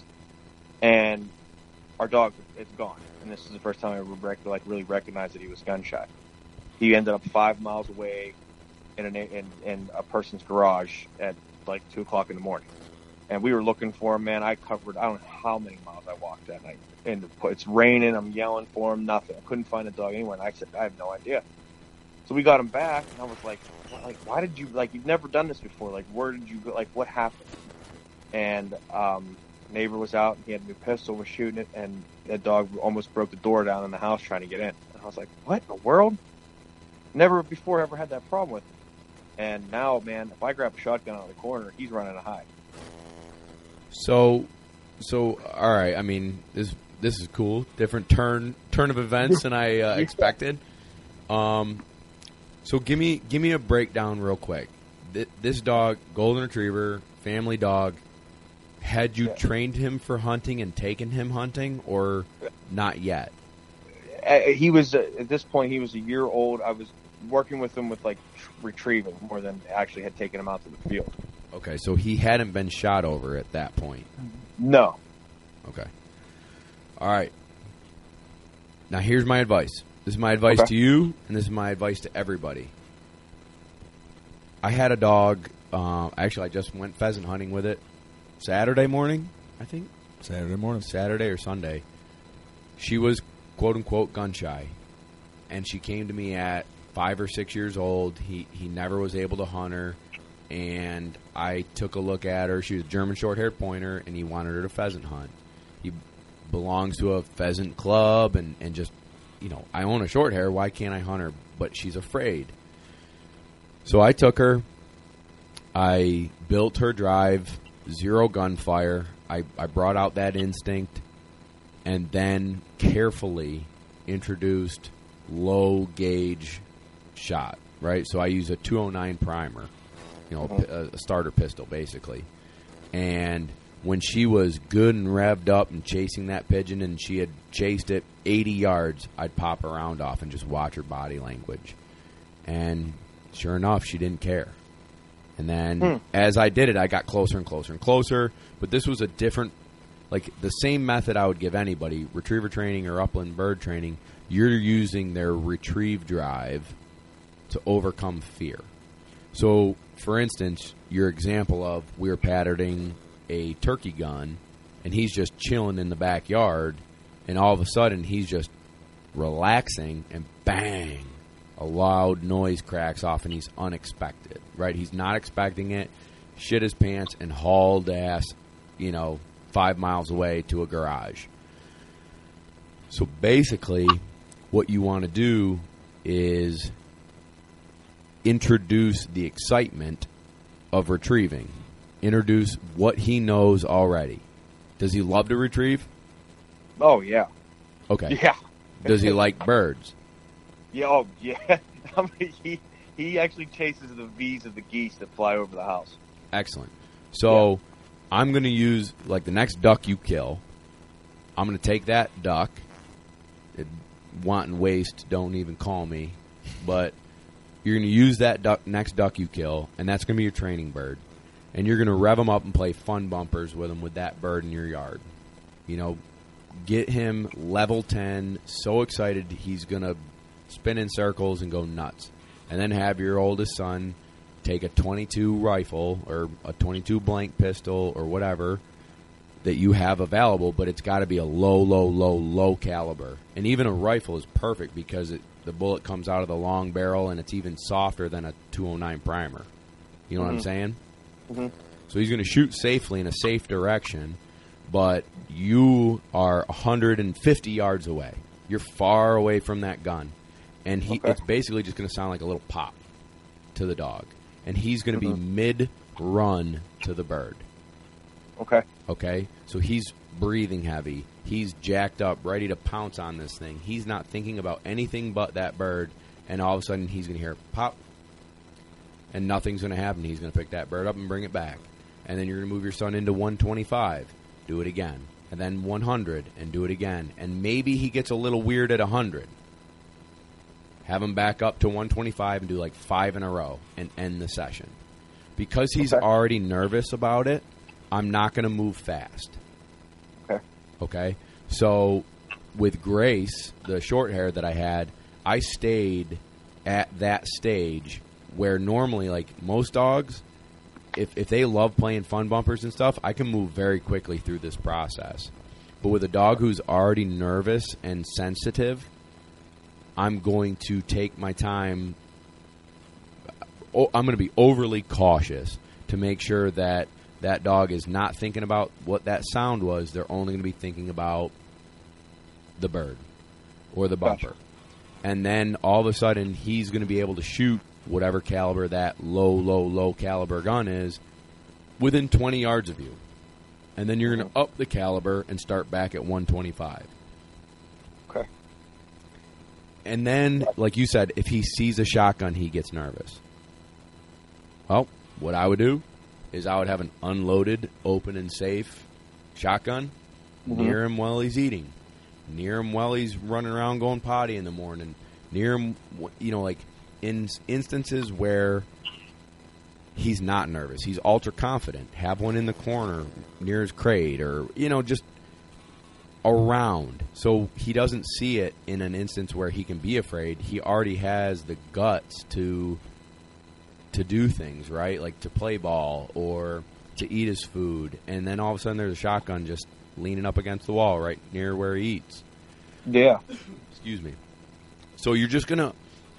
S5: And our dog is gone. And this is the first time I rec- like really recognized that he was gun shy. He ended up five miles away in, an, in in a person's garage at like two o'clock in the morning, and we were looking for him. Man, I covered I don't know how many miles I walked that night. And it's raining. I'm yelling for him. Nothing. I couldn't find the dog anywhere. And I said, I have no idea. So we got him back, and I was like, like, why did you like? You've never done this before. Like, where did you go? Like, what happened? And um, neighbor was out, and he had a new pistol, was shooting it, and that dog almost broke the door down in the house trying to get in. And I was like, what in the world? Never before ever had that problem with him. And now, man, if I grab a shotgun out of the corner, he's running a hide.
S7: So, so all right. I mean, this this is cool. Different turn turn of events than I uh, expected. Um, so give me give me a breakdown real quick. Th- this dog, golden retriever, family dog. Had you
S5: Yeah.
S7: trained him for hunting and taken him hunting, or not yet?
S5: Uh, he was uh, at this point he was a year old. I was working with him with like retrieving more than actually had taken him out to the field.
S7: Okay, so he hadn't been shot over at that point.
S5: No.
S7: Okay. All right. Now here's my advice. This is my advice
S5: Okay.
S7: to you, and this is my advice to everybody. I had a dog. Uh, actually, I just went pheasant hunting with it Saturday morning, I think.
S6: Saturday morning.
S7: Saturday or Sunday. She was quote-unquote gun-shy, and she came to me at five or six years old. He he never was able to hunt her, and I took a look at her. She was a German short-haired pointer, and he wanted her to pheasant hunt. He belongs to a pheasant club, and, and just, you know, I own a short hair. Why can't I hunt her? But she's afraid. So I took her. I built her drive, zero gunfire. I, I brought out that instinct, and then carefully introduced low gauge shot, right? So I use a two oh nine primer, you know, a, a starter pistol basically. And when she was good and revved up and chasing that pigeon, and she had chased it eighty yards, I'd pop her round off and just watch her body language. And sure enough, she didn't care. And then
S5: Hmm.
S7: as I did it, I got closer and closer and closer. But this was a different, like the same method I would give anybody, retriever training or upland bird training. You're using their retrieve drive to overcome fear. So, for instance, your example of we were patterning a turkey gun, and he's just chilling in the backyard, and all of a sudden he's just relaxing, and bang, a loud noise cracks off, and he's unexpected, right? He's not expecting it, shit his pants, and hauled ass, you know, five miles away to a garage. So basically, what you want to do is introduce the excitement of retrieving. Introduce what he knows already. Does he love to retrieve?
S5: Oh yeah.
S7: Okay.
S5: Yeah.
S7: Does he like birds?
S5: Yeah. Oh yeah. I mean, he he actually chases the V's of the geese that fly over the house.
S7: Excellent. So I'm going to use, like, the next duck you kill, I'm going to take that duck. It, wanton waste, don't even call me. But you're going to use that duck, next duck you kill, and that's going to be your training bird. And you're going to rev him up and play fun bumpers with him with that bird in your yard. You know, get him level ten, so excited he's going to spin in circles and go nuts. And then have your oldest son take a twenty-two rifle or a twenty-two blank pistol or whatever that you have available, but it's got to be a low, low, low, low caliber. And even a rifle is perfect because it, the bullet comes out of the long barrel and it's even softer than a two oh nine primer. You know
S5: Mm-hmm.
S7: what I'm saying?
S5: Mm-hmm.
S7: So he's going to shoot safely in a safe direction, but you are one hundred fifty yards away. You're far away from that gun. And he,
S5: Okay.
S7: it's basically just going to sound like a little pop to the dog. And he's going to
S5: Mm-hmm.
S7: be mid-run to the bird.
S5: Okay.
S7: Okay? So he's breathing heavy. He's jacked up, ready to pounce on this thing. He's not thinking about anything but that bird. And all of a sudden, he's going to hear pop. And nothing's going to happen. He's going to pick that bird up and bring it back. And then you're going to move your son into one twenty-five. Do it again. And then one hundred. And do it again. And maybe he gets a little weird at one hundred. Have him back up to one twenty-five and do like five in a row and end the session. Because he's
S5: Okay.
S7: already nervous about it, I'm not going to move fast.
S5: Okay.
S7: Okay? So with Grace, the short hair that I had, I stayed at that stage where normally, like most dogs, if, if they love playing fun bumpers and stuff, I can move very quickly through this process. But with a dog who's already nervous and sensitive, I'm going to take my time. Oh, I'm going to be overly cautious to make sure that that dog is not thinking about what that sound was. They're only going to be thinking about the bird or the bumper.
S5: Gotcha.
S7: And then all of a sudden, he's going to be able to shoot whatever caliber that low, low, low caliber gun is within twenty yards of you. And then you're going to up the caliber and start back at one twenty-five.
S5: Okay.
S7: And then, like you said, if he sees a shotgun, he gets nervous. Well, what I would do is I would have an unloaded, open, and safe shotgun
S5: Mhm.
S7: near him while he's eating, near him while he's running around going potty in the morning, near him, you know, like in instances where he's not nervous, he's ultra confident. Have one in the corner near his crate or, you know, just around so he doesn't see it in an instance where he can be afraid. He already has the guts to to do things, right? Like to play ball or to eat his food, and then all of a sudden there's a shotgun just leaning up against the wall right near where he eats.
S5: Yeah.
S7: Excuse me. So you're just gonna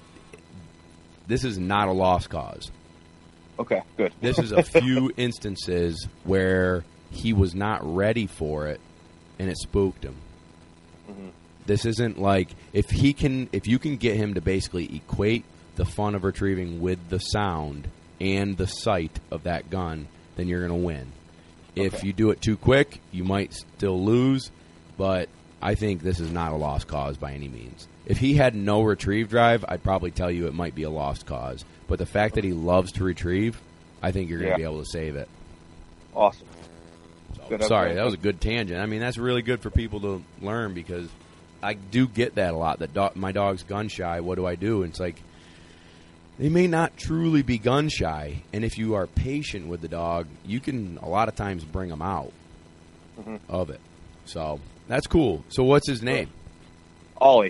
S7: this is not a lost cause.
S5: Okay. Good.
S7: This is a few instances where he was not ready for it and it spooked him.
S5: Mhm.
S7: This isn't like if he can if you can get him to basically equate the fun of retrieving with the sound and the sight of that gun, then you're going to win. If
S5: Okay.
S7: you do it too quick, you might still lose, but I think this is not a lost cause by any means. If he had no retrieve drive, I'd probably tell you it might be a lost cause. But the fact that he loves to retrieve, I think you're going to
S5: Yeah.
S7: be able to save it.
S5: Awesome.
S7: So,
S5: Good,
S7: sorry,
S5: okay.
S7: that was a good tangent. I mean, that's really good for people to learn because I do get that a lot. That do- my dog's gun shy. What do I do? And it's like they may not truly be gun shy, and if you are patient with the dog, you can a lot of times bring them out
S5: Mhm.
S7: of it. So that's cool. So what's his name?
S5: Ollie.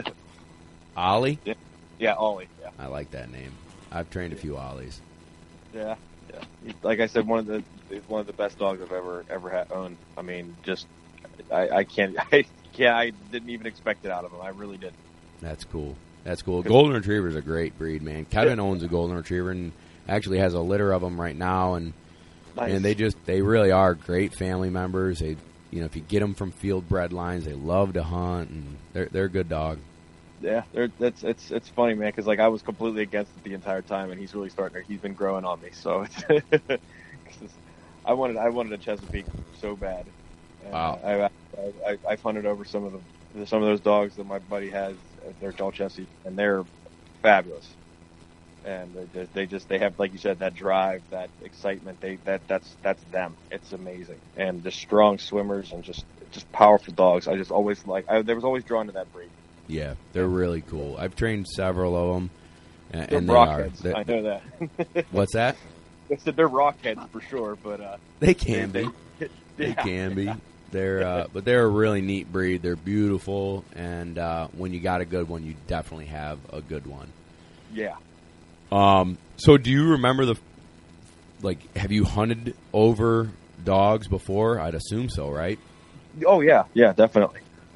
S7: Ollie.
S5: Yeah, Ollie. Yeah.
S7: I like that name. I've trained a few Ollies.
S5: Yeah. Yeah. He's- Like I said, one of the he's one of the best dogs I've ever ever had owned. I mean, just I, I can't I can't I didn't even expect it out of him. I really didn't.
S7: That's cool. That's cool. Golden Retriever is a great breed, man. Kevin owns a Golden Retriever and actually has a litter of them right now, and
S5: Nice.
S7: and they just they really are great family members. They, you know, if you get them from field bred lines, they love to hunt, and they're they're a good dog.
S5: Yeah, they're, that's it's it's funny, man, because like I was completely against it the entire time, and he's really starting to. He's been growing on me, so it's, I wanted I wanted a Chesapeake so bad. And
S7: Wow.
S5: I, I, I, I've hunted over some of the some of those dogs that my buddy has. They're Dolcesi, and they're fabulous. And they just, they just they have, like you said, that drive, that excitement. They that that's that's them. It's amazing, and just strong swimmers and just just powerful dogs. I just always like. I there was always drawn to that breed.
S7: Yeah, they're really cool. I've trained several of them, and,
S5: They're
S7: and they
S5: rockheads.
S7: are.
S5: I know that.
S7: What's that?
S5: I said they're rockheads for sure, but uh,
S7: They can
S5: they,
S7: be.
S5: They,
S7: They
S5: yeah.
S7: can be. They're, uh, but they're a really neat breed. They're beautiful, and uh, when you got a good one, you definitely have a good one.
S5: Yeah.
S7: Um. So, do you remember the, like, have you hunted over dogs before? I'd assume so, right?
S5: Oh yeah, yeah, definitely.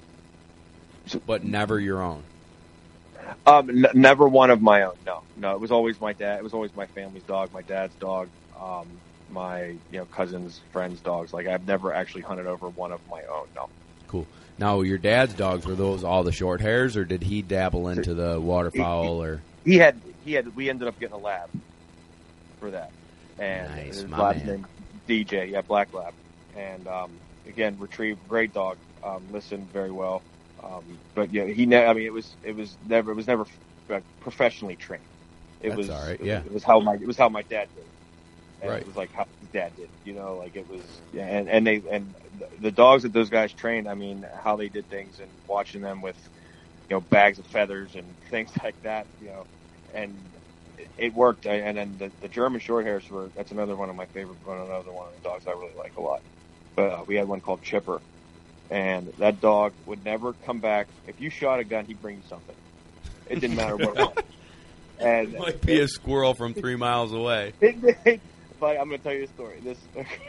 S7: But never your own.
S5: Um, n- never one of my own. No, no. It was always my dad. It was always my family's dog, my dad's dog, um, my you know cousins, friends' dogs. Like I've never actually hunted over one of my own. No.
S7: Cool. Now, your dad's dogs, were those all the short hairs, or did he dabble into the waterfowl? Or
S5: He had he had. We ended up getting a lab for that, and
S7: Nice,
S5: his
S7: my
S5: lab's
S7: man.
S5: named D J. Yeah, black lab, and um, again retrieved, great dog. Um, listened very well. Um, but yeah, he. Ne- I mean, it was it was never it was never uh, professionally trained. It
S7: That's
S5: was
S7: all right,
S5: it
S7: yeah.
S5: was, it was how my it was how my dad did. And
S7: Right.
S5: It was like how his dad did. You know, like it was. Yeah, and and they and the dogs that those guys trained. I mean, how they did things and watching them with, you know, bags of feathers and things like that. You know, and it, it worked. And then the, the German Shorthairs were. That's another one of my favorite. One another one of the dogs I really like a lot. But uh, we had one called Chipper. And that dog would never come back. If you shot a gun, he'd bring you something. It didn't matter what it was. And
S7: it might be a squirrel from three miles away.
S5: it, it, but I'm going to tell you a story. This,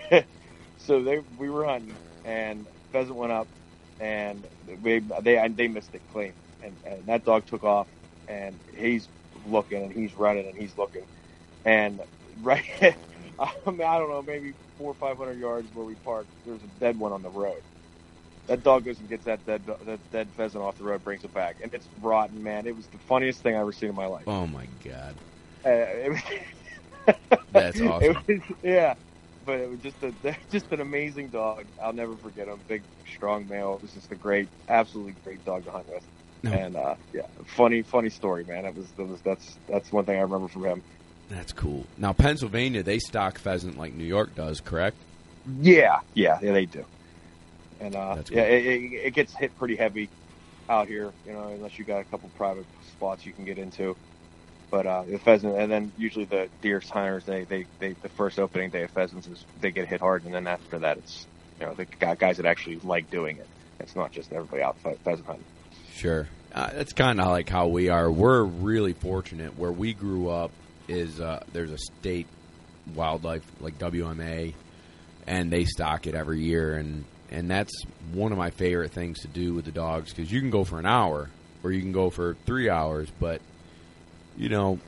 S5: so they we were hunting, and pheasant went up, and we, they they missed it clean. And, and that dog took off, and he's looking, and he's running, and he's looking, and right. I mean, I don't know, maybe four or five hundred yards where we parked. There's a dead one on the road. That dog goes and gets that dead that dead pheasant off the road, brings it back, and it's rotten, man. It was the funniest thing I ever seen in my life.
S7: Oh my god,
S5: Uh, it was,
S7: that's awesome.
S5: It was, yeah, but it was just a just an amazing dog. I'll never forget him. Big, strong male. It was just a great, absolutely great dog to hunt with.
S7: No.
S5: And uh, yeah, funny, funny story, man. It was, it was that's that's one thing I remember from him.
S7: That's cool. Now, Pennsylvania, they stock pheasant like New York does, correct?
S5: Yeah, yeah, yeah, they do. And uh,
S7: That's
S5: yeah,
S7: cool.
S5: it, it, it gets hit pretty heavy out here, you know, unless you got a couple private spots you can get into. But uh, the pheasant, and then usually the deer hunters, they, they, they, the first opening day of pheasants is they get hit hard, and then after that, it's you know the guys that actually like doing it. It's not just everybody out phe- pheasant hunting.
S7: Sure. Uh, that's kind of like how we are. We're really fortunate. Where we grew up is uh, there's a state wildlife like W M A, and they stock it every year, and and that's one of my favorite things to do with the dogs because you can go for an hour or you can go for three hours, but you know,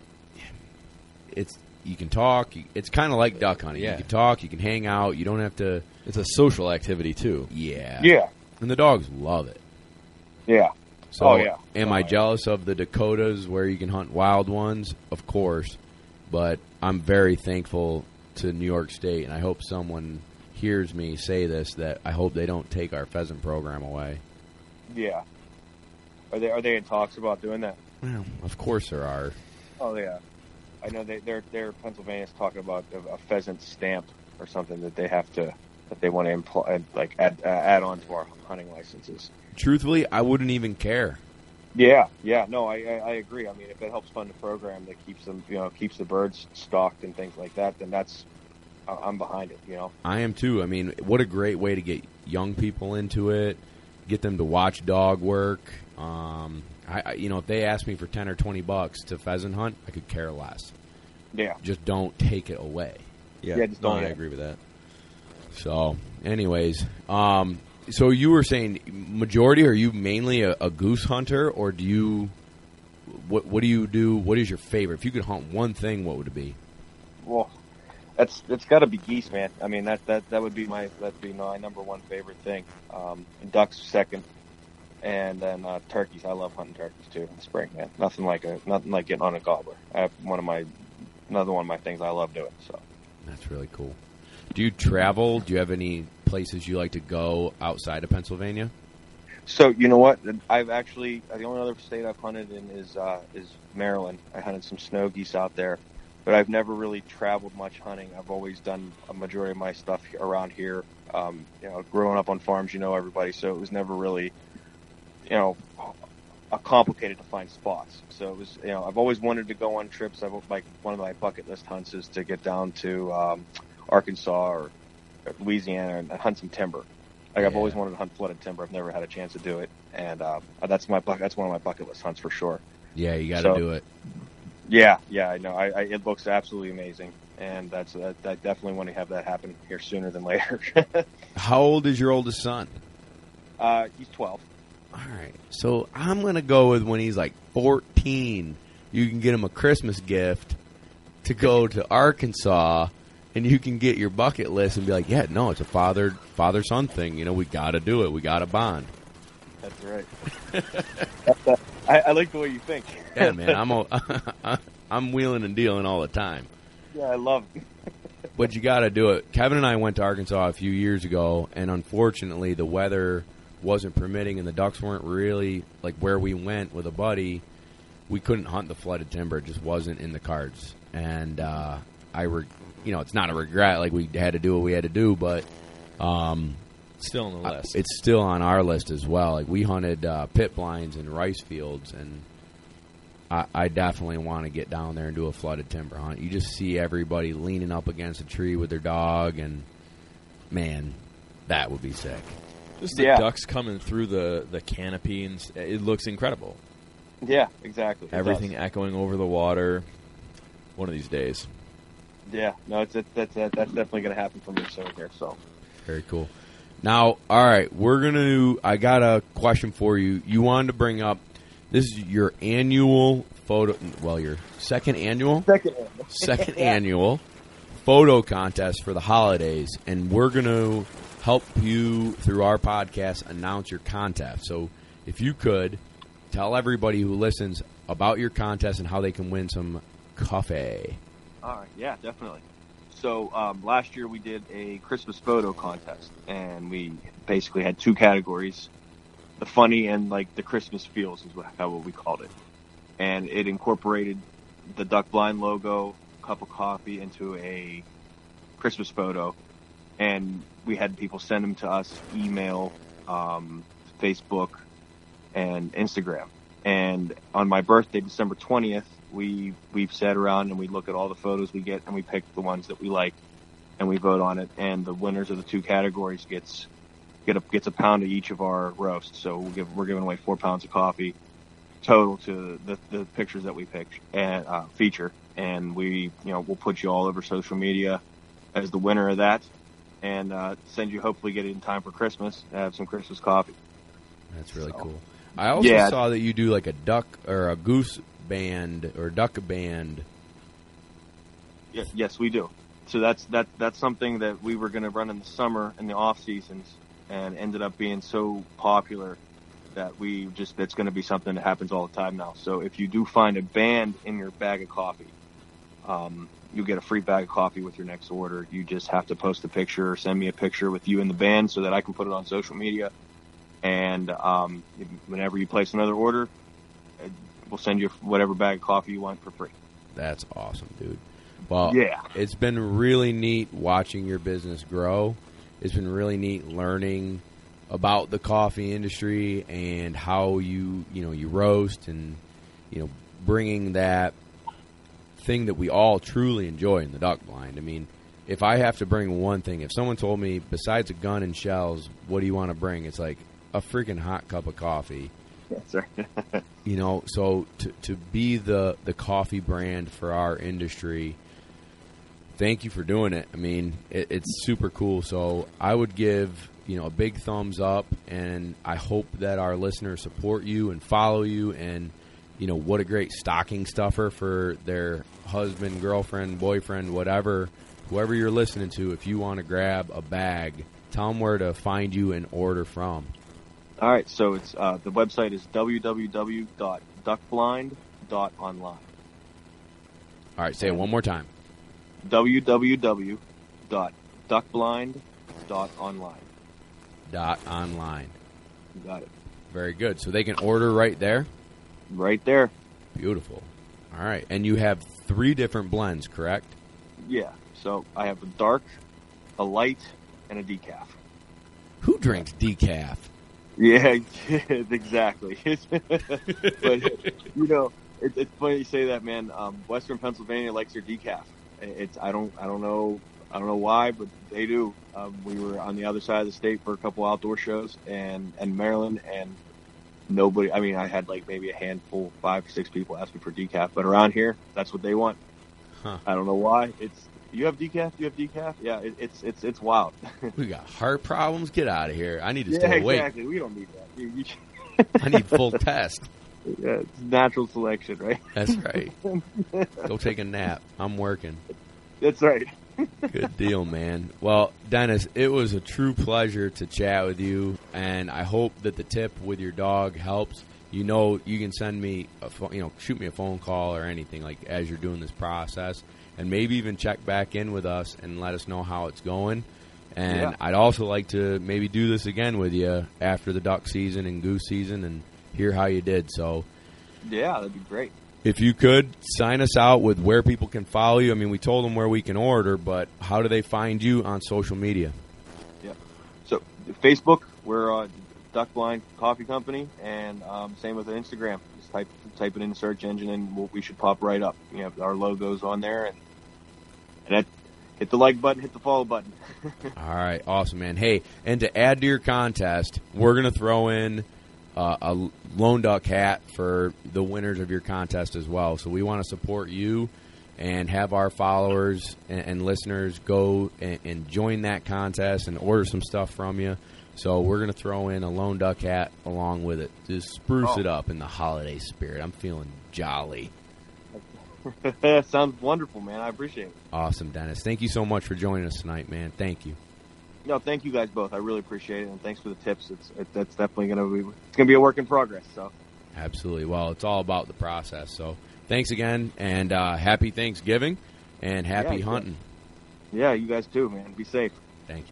S7: it's you can talk. It's kind of like duck hunting.
S6: Yeah.
S7: You can talk. You can hang out. You don't have to.
S6: It's a social activity too.
S7: Yeah.
S5: Yeah,
S7: And the dogs love it.
S5: yeah.
S7: So,
S5: Oh, yeah.
S7: am
S5: Oh,
S7: I
S5: yeah.
S7: jealous of the Dakotas where you can hunt wild ones? Of course. But I'm very thankful to New York State, and I hope someone hears me say this, that I hope they don't take our pheasant program away.
S5: Yeah. Are they are they in talks about doing that?
S7: Well, of course there are.
S5: Oh yeah. I know they they're they're Pennsylvania's talking about a, a pheasant stamp or something that they have to that they want to impl- like add uh, add on to our hunting licenses.
S7: Truthfully, I wouldn't even care.
S5: Yeah, yeah, no, I, I I agree. I mean, if it helps fund the program that keeps them, you know, keeps the birds stocked and things like that, then that's I- I'm behind it. You know.
S7: I am too. I mean, what a great way to get young people into it, get them to watch dog work. Um, I, I you know, if they asked me for ten or twenty bucks to pheasant hunt, I could care less.
S5: Yeah.
S7: Just don't take it away.
S6: Yeah,
S5: Yeah, just
S6: no,
S5: don't
S6: I
S5: get it.
S6: agree with that.
S7: So, anyways, um, so you were saying majority? Are you mainly a, a goose hunter, or do you? What What do you do? What is your favorite? If you could hunt one thing, what would it be?
S5: Well, that's it's got to be geese, man. I mean, that that that would be my that'd be my number one favorite thing. Um, and ducks second, and then uh, turkeys. I love hunting turkeys too in the spring, man. Nothing like a nothing like getting on a gobbler. I have one of my another one of my things I love doing. So
S7: That's really cool. Do you travel? Do you have any places you like to go outside of Pennsylvania?
S5: So you know what? I've actually the only other state I've hunted in is uh, is Maryland. I hunted some snow geese out there, but I've never really traveled much hunting. I've always done a majority of my stuff around here. Um, you know, growing up on farms, you know everybody, so it was never really, you know, uh, complicated to find spots. So it was, you know, I've always wanted to go on trips. I've like one of my bucket list hunts is to get down to um, Arkansas or Louisiana and hunt some timber. Like I've
S7: Yeah.
S5: always wanted to hunt flooded timber. I've never had a chance to do it, and uh, that's my bu- that's one of my bucket list hunts for sure.
S7: Yeah, you got to
S5: So-
S7: do it.
S5: Yeah, yeah, I know. I, I it looks absolutely amazing, and that's uh, I definitely want to have that happen here sooner than later.
S7: How old is your oldest son?
S5: uh, he's twelve.
S7: All right. So I'm going to go with when he's like fourteen, you can get him a Christmas gift to go to Arkansas, and you can get your bucket list and be like, yeah, no, it's a father father son thing. You know, we got to do it. We got to bond.
S5: That's right. that's, uh, I, I like the way you think.
S7: Yeah, man, I'm a, I'm wheeling and dealing all the time.
S5: Yeah, I love it.
S7: But you got to do it. Kevin and I went to Arkansas a few years ago, and unfortunately, the weather wasn't permitting, and the ducks weren't really like where we went with a buddy. We couldn't hunt the flooded timber; it just wasn't in the cards. And uh, I, re- you know, it's not a regret. Like we had to do what we had to do, but um,
S6: Still on the
S7: I-
S6: list.
S7: it's still on our list as well. Like we hunted uh, pit blinds and rice fields, and I, I definitely want to get down there and do a flooded timber hunt. You just see everybody leaning up against a tree with their dog, and man, that would be sick.
S6: Just the
S5: Yeah.
S6: ducks coming through the, the canopy, and s- it looks incredible.
S5: Yeah, exactly. It
S6: Everything
S5: does.
S6: echoing over the water. One of these days.
S5: Yeah, no, it's it, that's that's definitely going to happen for me soon here. So.
S7: Very cool. Now, all right, we're going to, I got a question for you. You wanted to bring up, this is your annual photo, well, your second annual?
S5: Second.
S7: Second annual photo contest for the holidays, and we're going to help you through our podcast announce your contest. So if you could tell everybody who listens about your contest and how they can win some coffee.
S5: All right, yeah, definitely. So um, last year we did a Christmas photo contest, and we basically had two categories: the funny and like the Christmas feels is what, how what we called it. And it incorporated the Duck Blind logo, cup of coffee into a Christmas photo, and we had people send them to us, email, um, Facebook, and Instagram. And on my birthday, December twentieth, we we've sat around and we look at all the photos we get and we pick the ones that we like and we vote on it. And the winners of the two categories gets get a gets a pound of each of our roasts. So we'll give, we're giving away four pounds of coffee total to the, the pictures that we pick and uh, feature. And we you know we'll put you all over social media as the winner of that, and uh, send you hopefully get it in time for Christmas to have some Christmas coffee.
S7: That's really
S5: So,
S7: cool. I also
S5: yeah.
S7: saw that you do like a duck or a goose band or duck band.
S5: Yeah, yes, we do. So that's that that's something that we were going to run in the summer in the off seasons, and ended up being so popular that we just it's going to be something that happens all the time now. So if you do find a band in your bag of coffee, um, you get a free bag of coffee with your next order. You just have to post a picture or send me a picture with you in the band so that I can put it on social media. And um, whenever you place another order, we'll send you whatever bag of coffee you want for free.
S7: That's awesome, dude. Well,
S5: Yeah.
S7: it's been really neat watching your business grow. It's been really neat learning about the coffee industry and how you, you know, you roast and, you know, bringing that thing that we all truly enjoy in the duck blind. I mean, if I have to bring one thing, if someone told me besides a gun and shells, what do you want to bring? It's like a freaking hot cup of coffee.
S5: Yes, sir.
S7: You know, so to to be the, the coffee brand for our industry, thank you for doing it. I mean, it, it's super cool. So I would give, you know, a big thumbs up, and I hope that our listeners support you and follow you. And, you know, what a great stocking stuffer for their husband, girlfriend, boyfriend, whatever, whoever you're listening to. If you want to grab a bag, tell them where to find you and order from.
S5: All right, so it's uh, the website is w w w dot duck blind dot online.
S7: All right, say it one more time.
S5: w w w dot duck blind dot online.
S7: Dot online.
S5: You got it.
S7: Very good. So they can order right there?
S5: Right there.
S7: Beautiful. All right. And you have three different blends, correct?
S5: Yeah. So I have a dark, a light, and a decaf.
S7: Who drinks decaf?
S5: Yeah, exactly. But, you know, it, it's funny you say that, man. Um, Western Pennsylvania likes their decaf. It's I don't I don't know I don't know why, but they do. Um, we were on the other side of the state for a couple outdoor shows, and and Maryland, and nobody. I mean, I had like maybe a handful, five, six people ask me for decaf, but around here, that's what they want.
S7: Huh.
S5: I don't know why. It's you have decaf, you have decaf. Yeah, it, it's it's it's wild.
S7: We got heart problems. Get out of here. I need to
S5: yeah,
S7: stay awake.
S5: exactly. We don't need that. You, you,
S7: I need full test.
S5: Yeah, it's natural selection, right?
S7: That's right. Go take a nap. I'm working.
S5: That's right.
S7: Good deal, man. Well, Dennis, it was a true pleasure to chat with you, and I hope that the tip with your dog helps. You know, you can send me, a phone, you know, shoot me a phone call or anything like as you're doing this process, and maybe even check back in with us and let us know how it's going. And
S5: Yeah.
S7: I'd also like to maybe do this again with you after the duck season and goose season and hear how you did. So,
S5: Yeah, that'd be great.
S7: if you could, sign us out with where people can follow you. I mean, we told them where we can order, but how do they find you on social media?
S5: Yeah. So Facebook, we're uh, Duck Blind Coffee Company, and um, same with Instagram. Just type type it in the search engine, and we'll, we should pop right up. You know, our logo's on there, and and that, hit the like button, hit the follow button.
S7: All right, awesome, man. Hey, and to add to your contest, we're going to throw in uh, a Lone Duck hat for the winners of your contest as well. So we want to support you and have our followers and, and listeners go and, and join that contest and order some stuff from you. So we're going to throw in a Lone Duck hat along with it. Just spruce
S5: Oh.
S7: it up in the holiday spirit. I'm feeling jolly.
S5: Sounds wonderful, man. I appreciate it.
S7: Awesome, Dennis. Thank you so much for joining us tonight, man. Thank you.
S5: No, thank you guys both. I really appreciate it, and thanks for the tips. It's it, that's definitely gonna be it's gonna be a work in progress. So
S7: Absolutely. Well, it's all about the process. So thanks again, and uh, happy Thanksgiving, and happy
S5: Yeah,
S7: hunting.
S5: yeah, you guys too, man. Be safe.
S7: Thank you.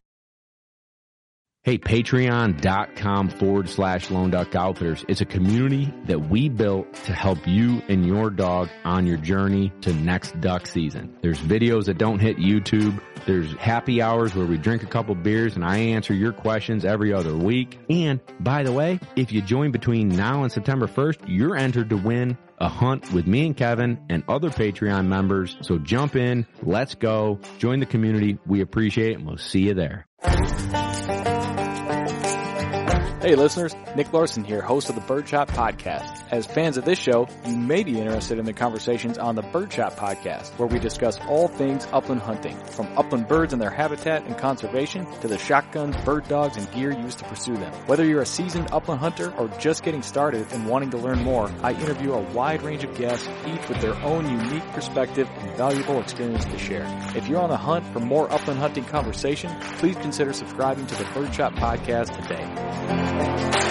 S1: Hey, patreon.com forward slash Lone Duck Outfitters. It's a community that we built to help you and your dog on your journey to next duck season. There's videos that don't hit YouTube. There's happy hours where we drink a couple beers and I answer your questions every other week. And by the way, if you join between now and September first, you're entered to win a hunt with me and Kevin and other Patreon members. So jump in, let's go, join the community. We appreciate it, and we'll see you there.
S8: Hey listeners, Nick Larson here, host of the Birdshot Podcast. As fans of this show, you may be interested in the conversations on the Birdshot Podcast, where we discuss all things upland hunting, from upland birds and their habitat and conservation, to the shotguns, bird dogs, and gear used to pursue them. Whether you're a seasoned upland hunter or just getting started and wanting to learn more, I interview a wide range of guests, each with their own unique perspective and valuable experience to share. If you're on the hunt for more upland hunting conversation, please consider subscribing to the Birdshot Podcast today.